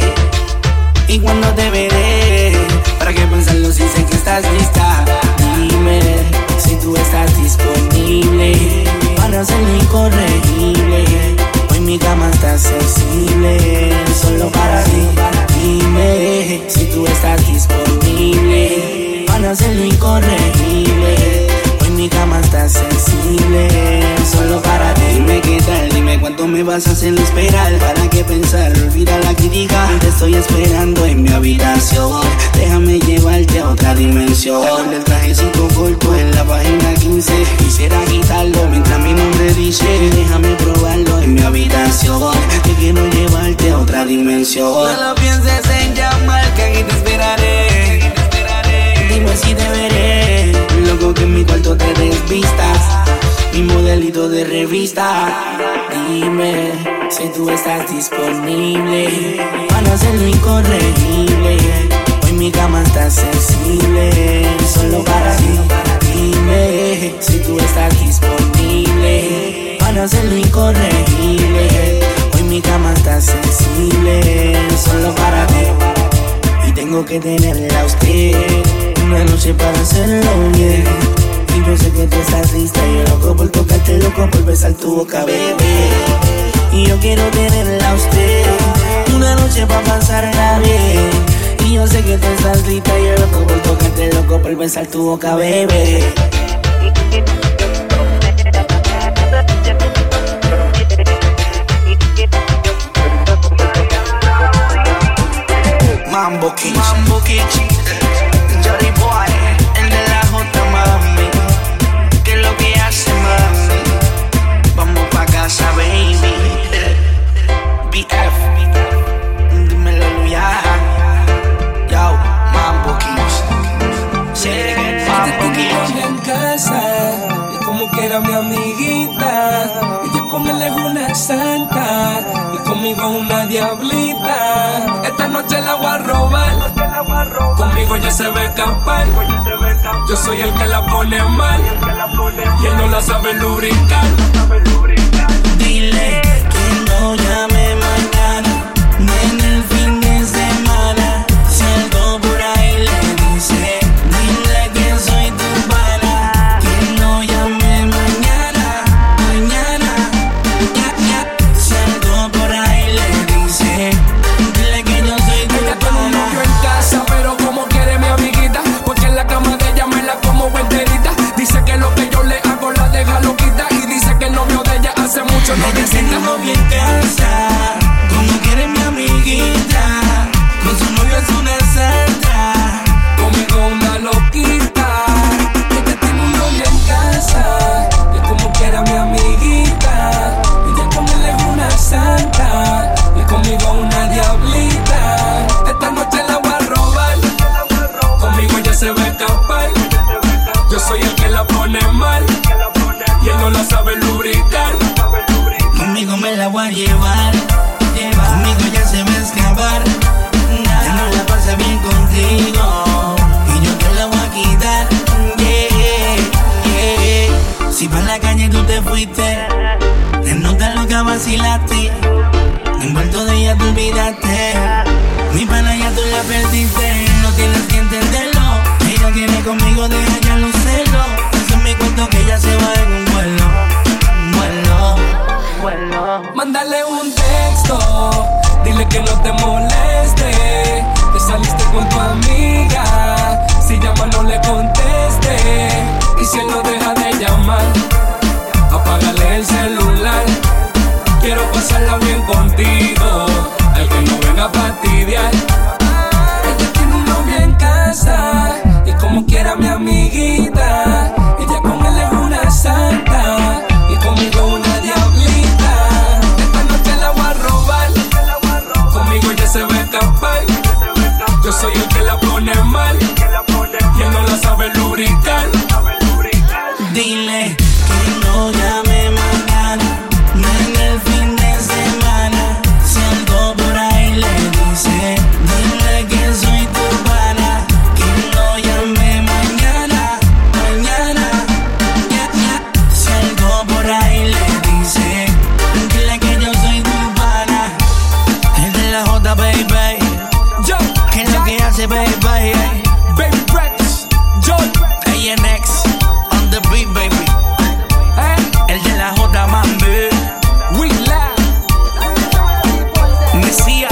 y cuándo te veré. Para que pensarlo si sé que estás lista. Dime si tú estás disponible para hacer lo incorregible. Hoy mi cama está sensible, solo para ti. Dime si tú estás disponible para hacer lo incorregible. Hoy mi cama está sensible, solo para ti. Dime qué tal, dime cuánto me vas a hacer esperar. Para qué pensar, olvida la crítica. Te estoy esperando en mi habitación. Déjame llevarte a otra dimensión. El trajecito corto en la página quince. Quisiera quitarlo mientras mi nombre dice. Déjame probarlo en mi habitación. Te quiero llevarte a otra dimensión. No lo pienses en llamar, que aquí te esperaré. Dime si te veré, loco que en mi cuarto te desvistas, mi modelito de revista. Dime si tú estás disponible para hacer lo incorregible. Hoy mi cama está sensible, solo para ti. Dime si tú estás disponible para hacer lo incorregible. Hoy mi cama está sensible, solo para ti. Y tengo que tenerla a usted una noche para hacerlo bien. Y yo sé que tú estás lista, yo loco por tocarte, loco por besar tu boca, bebé. Y yo quiero tenerla a usted una noche para pasarla bien. Y yo sé que tú estás lista, yo loco por tocarte, loco por besar tu boca, bebé. Mambo Kings, Mambo Kings, Johnny Boy, el de la J, mami. ¿Qué es lo que hace, mami? Vamos pa' casa, baby. B F, dímelo, ya. Yo, Mambo Kings. Say it again, Mambo Kings.
En casa, y como que era mi amiguita. Ella con él es una santa, y conmigo una diablita. Esta noche la voy a robar, conmigo ella se va a escapar. Yo soy el que la pone mal, y él no la sabe lubricar.
Dile que no llame mañana, ni en el fin de semana. Si algo por ahí le dice, dile que soy tu pana. Que no llame mañana, mañana, ya, ya. Si algo por ahí le dice, dile que yo soy tu
ella
pana.
Tiene un novio en casa, pero como quiere mi amiguita, porque en la cama de ella me la como enterita. Dice que lo que yo le hago la deja loquita, y dice que el novio de ella hace mucho no
ella tiene un novio en casa, como quiere mi amiguita. Con su novio es una santa,
conmigo una loquita. Ella tiene un novio en casa, y como quiera mi amiguita. Ella con él es una santa, y conmigo una diablita. Esta noche la voy a robar, conmigo ella se va a escapar. Yo soy el que la pone mal, y él no la sabe lubricar.
Conmigo me la voy a llevar, llevar. Conmigo ya se va a escapar. Ya no la pasa bien contigo, y yo te la voy a quitar. Yeah, yeah. Si pa' la calle tú te fuiste, le nota lo que vacilaste. Envuelto de ella tú olvidaste. Mi pana ya tú la perdiste. No tienes que entenderlo. Ella quiere conmigo, deja ya los celos. Ese es mi cuento que ella se va en un vuelo. Un vuelo, vuelo.
Mándale un texto, dile que no te moleste. Te saliste con tu amiga. amiga. Si llama no le conteste. Y si él no deja de llamar, apágale el celular. Quiero pasarla bien contigo, al que no venga a fastidiar. Ella tiene un novio en casa y como quiera mi amiguita. Ella con él es una santa y conmigo una diablita. Esta noche la voy a robar, conmigo ella se va a escapar. Yo soy el que la pone mal y él no la sabe lubricar.
Dile que no llame mañana, ni en el fin de semana. Si algo por ahí le dice, dile que soy tu pana. Que no llame mañana, mañana, ya, ya. Si algo por ahí le dice, dile que yo soy tu pana. Es de la J, baby. Yo, que es lo que hace, baby. Baby Rex, yo, A N X. The beat, baby. ¿Eh? El de la J, man, baby. We laugh. Mesías.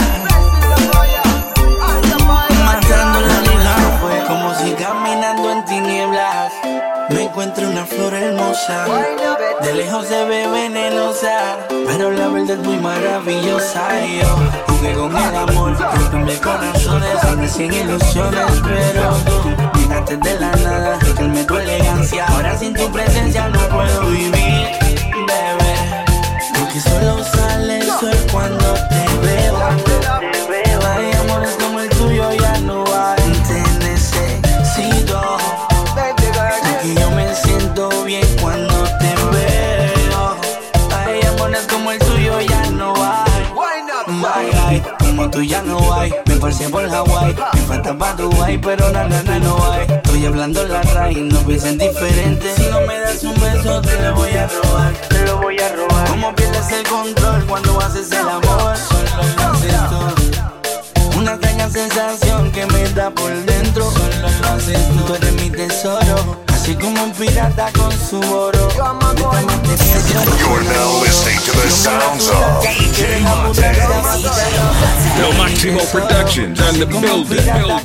Matando la liga. Fue como si caminando en tinieblas me encuentro una flor hermosa. De lejos se ve venenosa, pero la verdad es muy maravillosa. Y yo jugué con el amor, cambié corazones, andé sin ilusiones. Pero tú llegaste de la nada, calmé tu elegancia. Ahora sin tu presencia no puedo vivir, bebé. Porque solo sale el sol cuando te veo. Hay amores como el tuyo, ya no hay. Te necesito. Aquí yo me siento bien cuando te veo. Hay amores como el tuyo, ya no hay. Bye, ay, como tú ya no hay. Me pasé por Hawaii, me falta pa' Dubai, pero na, na, na, no hay. Estoy hablando la raíz, no piensen diferente. Si no me das un beso, te lo voy a robar. Te lo voy a robar. Como pierdes el control cuando haces el amor. Solo lo haces tú. Una extraña sensación que me da por dentro. Solo lo haces tú. Tú eres mi tesoro, así como un pirata con su oro.
You're now listening to the sounds of D J Mate.
No Maximo Productions on the building.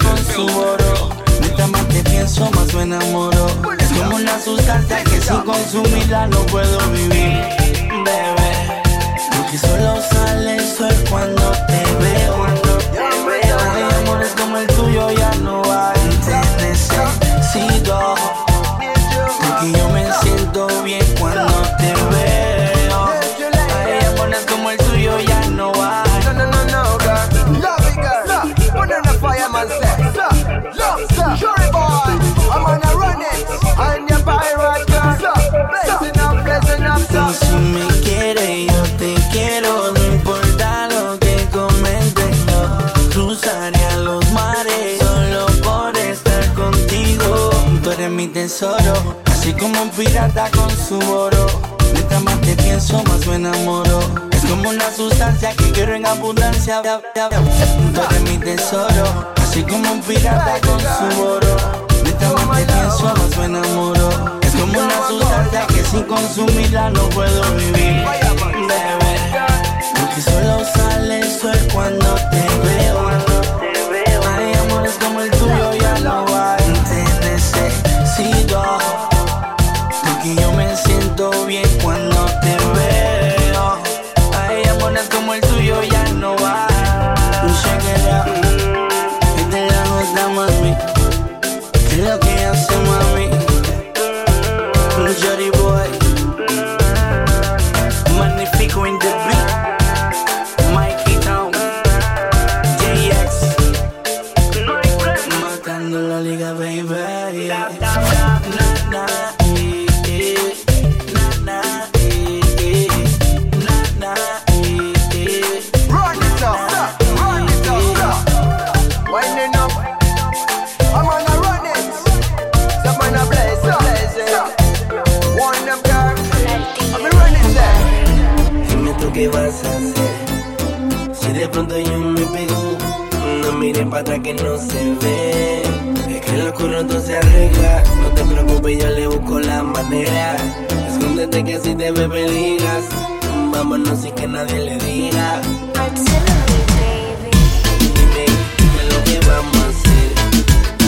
Mientras más te pienso, más me enamoro. Es como una sustancia que sin consumirla no puedo vivir, bebé. Porque solo sale el sol cuando te veo. Hay amores como el tuyo, ya no hay. Te necesito. Porque yo me siento bien cuando te veo. Hay amores como el tuyo, ya no hay.
No, no, no, no, girl. Love it, girl. Put on the fireman set. Love, sir. Sure, boy. I'm gonna run it. I'm your pirate, girl. Blessing up, blessing up,
sir. Si me quieres, yo te quiero. No importa lo que comenten, yo cruzaría los mares solo por estar contigo. Tú eres mi tesoro, así como un pirata con su oro. Mientras más te pienso, más me enamoro. Es como una sustancia que quiero en abundancia. Tú eres mi tesoro, así como un pirata con su oro. Mientras más te pienso, más me enamoro. Es como una sustancia que sin consumirla no puedo vivir, bebé. Porque solo sale el sol cuando te veo. Hay amores como el tuyo, ya no hay. Te necesito. Porque yo me siento bien cuando te veo. Hay amores como el tuyo, ya no hay. Check it out. Esta es la J, mami. ¿Qué es lo que hace, mami? Jody boy. Magnifico in the beat. Mikey Town. J X. Matando la liga, baby. Na, na, eh, eh. Na, na, eh, eh. Na, na, eh, eh.
Run it up, run it up. Winding up. I'm gonna run it. Some man a blaze, blaze it. One up, girl. I'm running there.
Dime tú qué vas a hacer. Si de pronto yo me pego, no mires para atrás que no se ve. Es que lo oscuro todo se arregla. No te preocupes, yo le busco la manera. Escóndete que si te ve peligras. Vámonos sin que nadie le diga. Dime, dime lo que vamos a hacer.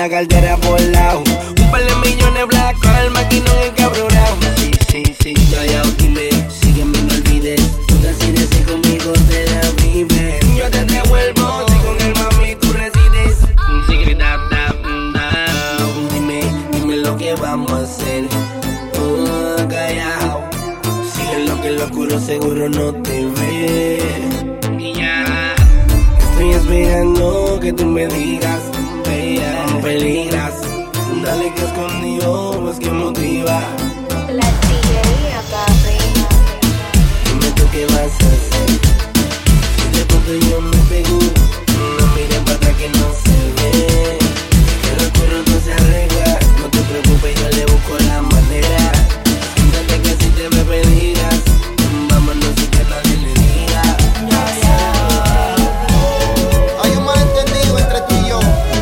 la cartera por lado. Un par de millones black con el maquinón encabronado. Sí, sí, sí, estoy out, dime, sígueme, no olvides. Tú decides si conmigo te la vives. Yo te devuelvo, si con el mami tú resides. Sigue, da, da, da. Dime, dime lo que vamos a hacer. Uh, callao. Sigue lo que lo oscuro seguro no te ve. Y ya, estoy esperando que tú me digas, bella, no peligras. Dale que escondido, más que motiva.
La tía, papi.
Dime tú qué vas a hacer. Si de pronto yo me pego, no mires para atrás que no se ve. Que lo oscuro no se arregla. No te preocupes, yo le busco la manera. Siéntate que si te me pedirás, vámonos y que nadie le diga.
Hay un malentendido entre tú y yo.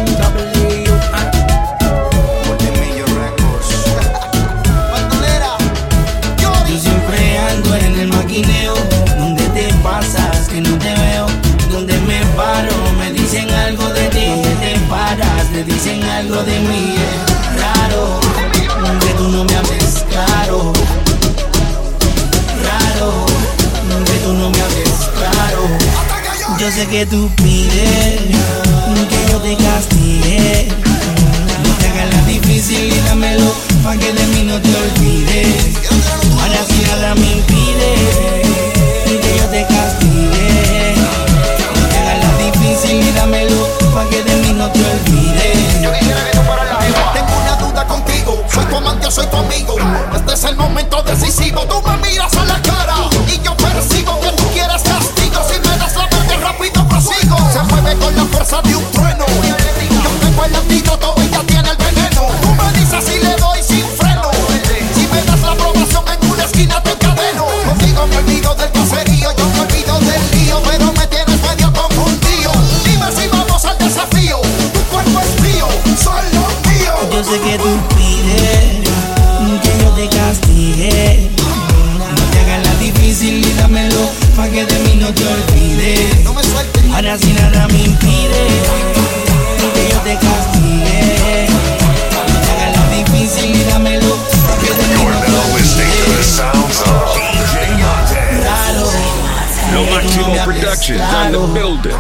Yo siempre ando en el maquineo. Donde te pasas que no te veo. Donde me paro me dicen algo de ti. Donde te paras me dicen algo de mí. Es raro que tú no me hables claro. Raro que tú no me hables claro. Yo sé que tú pides que yo te castigue. No te hagas la difícil y dámelo pa' que de mí no te olvides. Ahora si nada me impide que yo te castigue. No te hagas la difícil y dámelo pa' que de mí no te olvides.
Yo quisiera que tú fueras la jeva. Tengo una duda contigo. Soy tu amante o soy tu amigo. Este es el momento decisivo. Tú me miras a la cara y yo percibo que tú quieres castigo. Si me das la mente rápido prosigo. Se mueve con la fuerza de un trueno. Yo tengo el antídoto y ya tiene el veneno. Tú me dices si le doy sin freno. Si me das la aprobación en una esquina te encadeno. Contigo me olvido del caserío. Yo me olvido del lío, pero me tienes medio confundido. Dime si vamos al desafío. Tu cuerpo es mío, solo mío.
Yo sé que tú pides que yo te castigue. No te hagas la difícil y dámelo pa' que de mí no te olvides.
No me sueltes.
Ahora si nada me impide que yo te castigue. No te hagas la difícil y dámelo pa' que de mí no te olvides. Raro
No Maximo Productions on the building.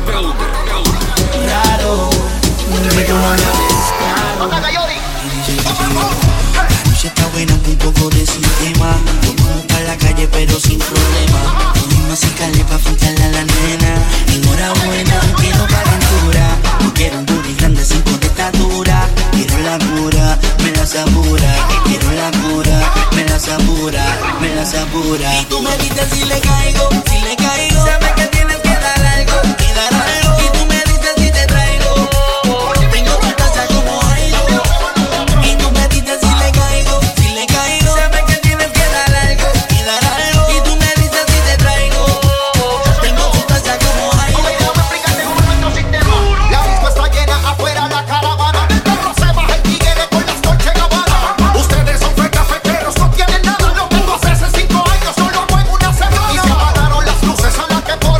Raro que tú no me hables claro. La noche está buena con un poco de sistema. Vamos para la calle pero sin problema. Cogimos escalé pa' faltarle a la nena. Enhorabuena, quiero calentura. No quiero un booty grande sin de estatura. Quiero la cura, me la sabura. Quiero la cura, me la sabura, me la sabura. Y tú me dices si le caigo, si le caigo. Sabes que tienes que dar algo, que dar algo. Y tú me dices si te traigo. Tengo tu taza como algo. Y tú me dices si le caigo, si le caigo. Sabes que tienes que dar algo, que dar algo. Y tú me dices si te traigo. Tengo tu taza como algo.
Déjame explicarte un momento si te va. La disco está llena, afuera la caravana. Del perro se baja el tigre con las Dolce Gabbana. Ustedes son fe cafeteros, no tienen nada. Lo que tú haces en cinco años, solo hago en una semana. Y se apagaron las luces a la que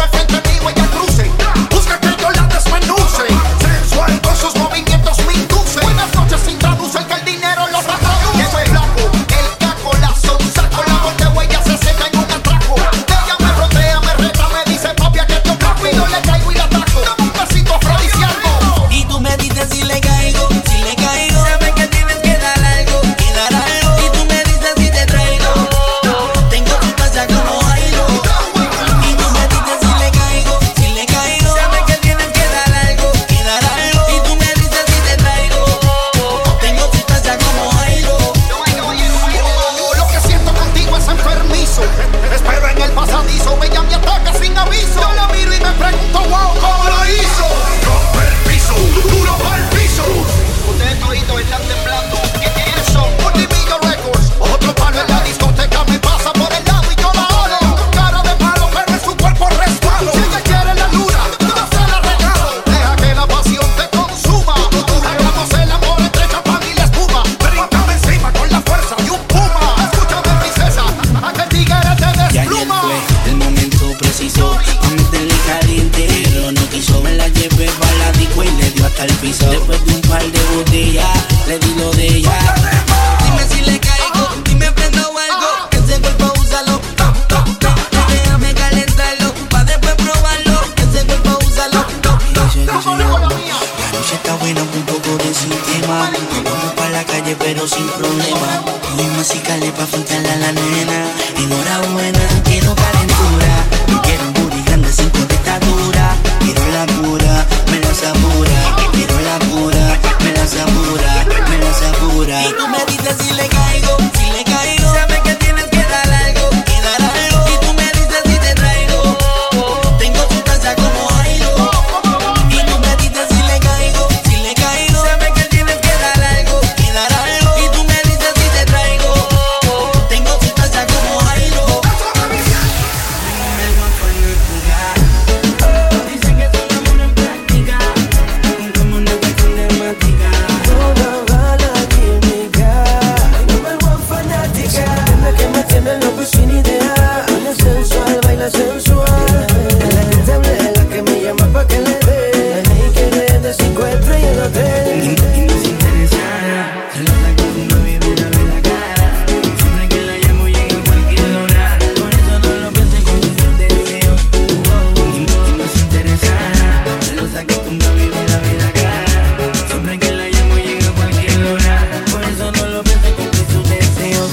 piso. Después de un par de botellas, le di lo de ella. Dime si le caigo, dime prendo algo. Que ese cuerpo úsalo, to, to, to. Déjame calentarlo, pa' después probarlo. Que ese cuerpo úsalo, to, to, to. La noche está buena, un poco de sistema. Vamos pa' la calle pero sin problema. Hoy musicales pa' fincarle a la nena. Enhorabuena, quiero calentura. No quiero un booty grande sin contestadura. Quiero la pura, me la sabura. Quiero la pura, me la sabura, me la sabura. Y tú me dices si le caigo, si le caigo. Sabes que tienes que dar algo, que dar algo. Y tú me dices si te traigo. Tengo sustancia como Jairo. Y tú me dices si le caigo, si le caigo. Sabes que tienes que dar algo, que dar algo. Y tú me dices si te traigo. Tengo sustancia como Jairo. Dicen que soy amor en práctica. Como una cuestión dramática.
Toda va la química. Number one fanática. Dime que me tiene loco y sin idea. Baila sensual, baila sensual. Es la que te hablé, es la que me llama pa' que le dé. Y quiere de cinco estrellas el hotel.
Y no se interesa, se lo saco cuando vive la vida cara. Siempre que la llamo llega a cualquier hora. Por eso no lo pienso con sus deseos. Y no se interesa, se lo saco cuando vive la vida cara. Siempre que la llamo llega a cualquier hora. Por eso no lo pienso con sus deseos.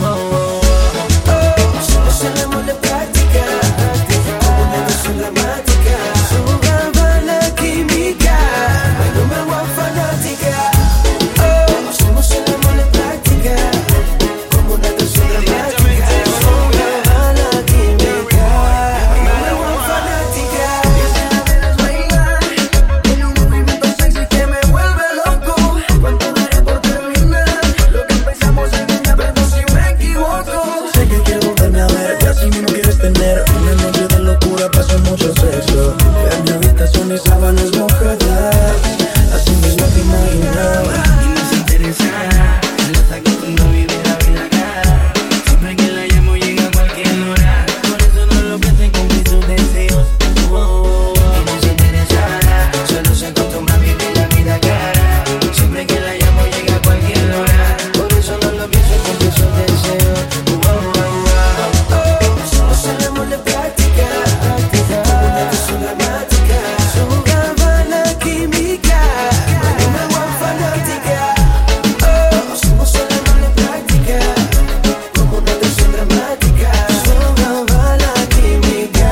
Somos el amor de práctica. Como una canción dramática. Toda va la química. Number one fanática. Oh, somos el amor de práctica. Como una canción dramática. Toda va la química. Number one fanática. Y si la ves bailar en un movimiento sexy que me vuelve loco. ¿Cuánto daré por terminar? Lo que empezamos en niña, pero si me equivoco. Sé que quieres volverme a ver, que así mismo quieres tener una noche de locura, paso mucho sexo. En mi habitación y sábanas mojadas, así mismo te imaginaba.
Y no se interesa, se lo saco cuando vive la vida cara. Siempre que la llamo llega a cualquier hora. Por eso no lo piensen con sus deseos. Y no se interesa, solo se acostumbra a vivir la vida cara. Siempre que la llamo llega a cualquier hora. Por eso no lo pienso con sus deseos.
Somos el amor de práctica, como una canción dramática. Toda va la química. Number one fanática. Oh, somos el amor de práctica, como una canción dramática. Toda va la química.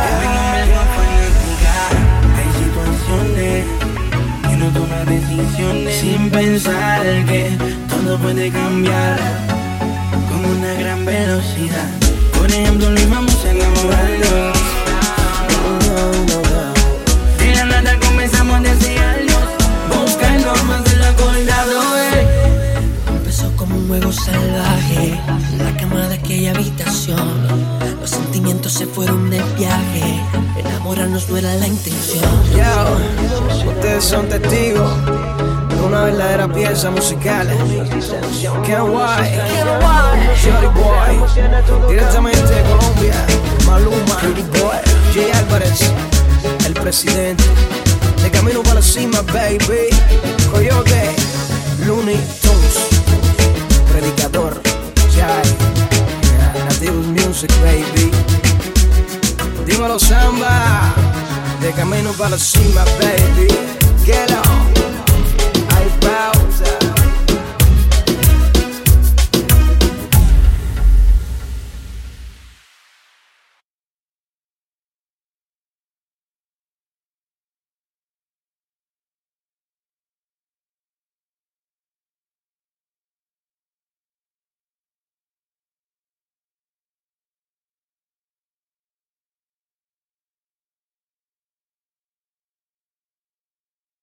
Hay situaciones que no tomas decisiones sin pensar que todo puede cambiar con una gran velocidad. Por ejemplo, nos vamos a enamorarnos. De la nada comenzamos a desearnos, buscarnos más del acordado. eh.
Empezó como un juego salvaje en la cama de aquella habitación. Los sentimientos se fueron de viaje. Enamorarnos no era la intención.
Yo, ustedes son testigos de una verdadera pieza musical. Qué guay, Shorty Boy, directamente de Colombia. Maluma, J Álvarez, el presidente. De camino para la cima, baby. Coyote, Looney Tunes, predicador, Jai, Native Music, baby. Dímelo, Samba, de camino para la cima, baby.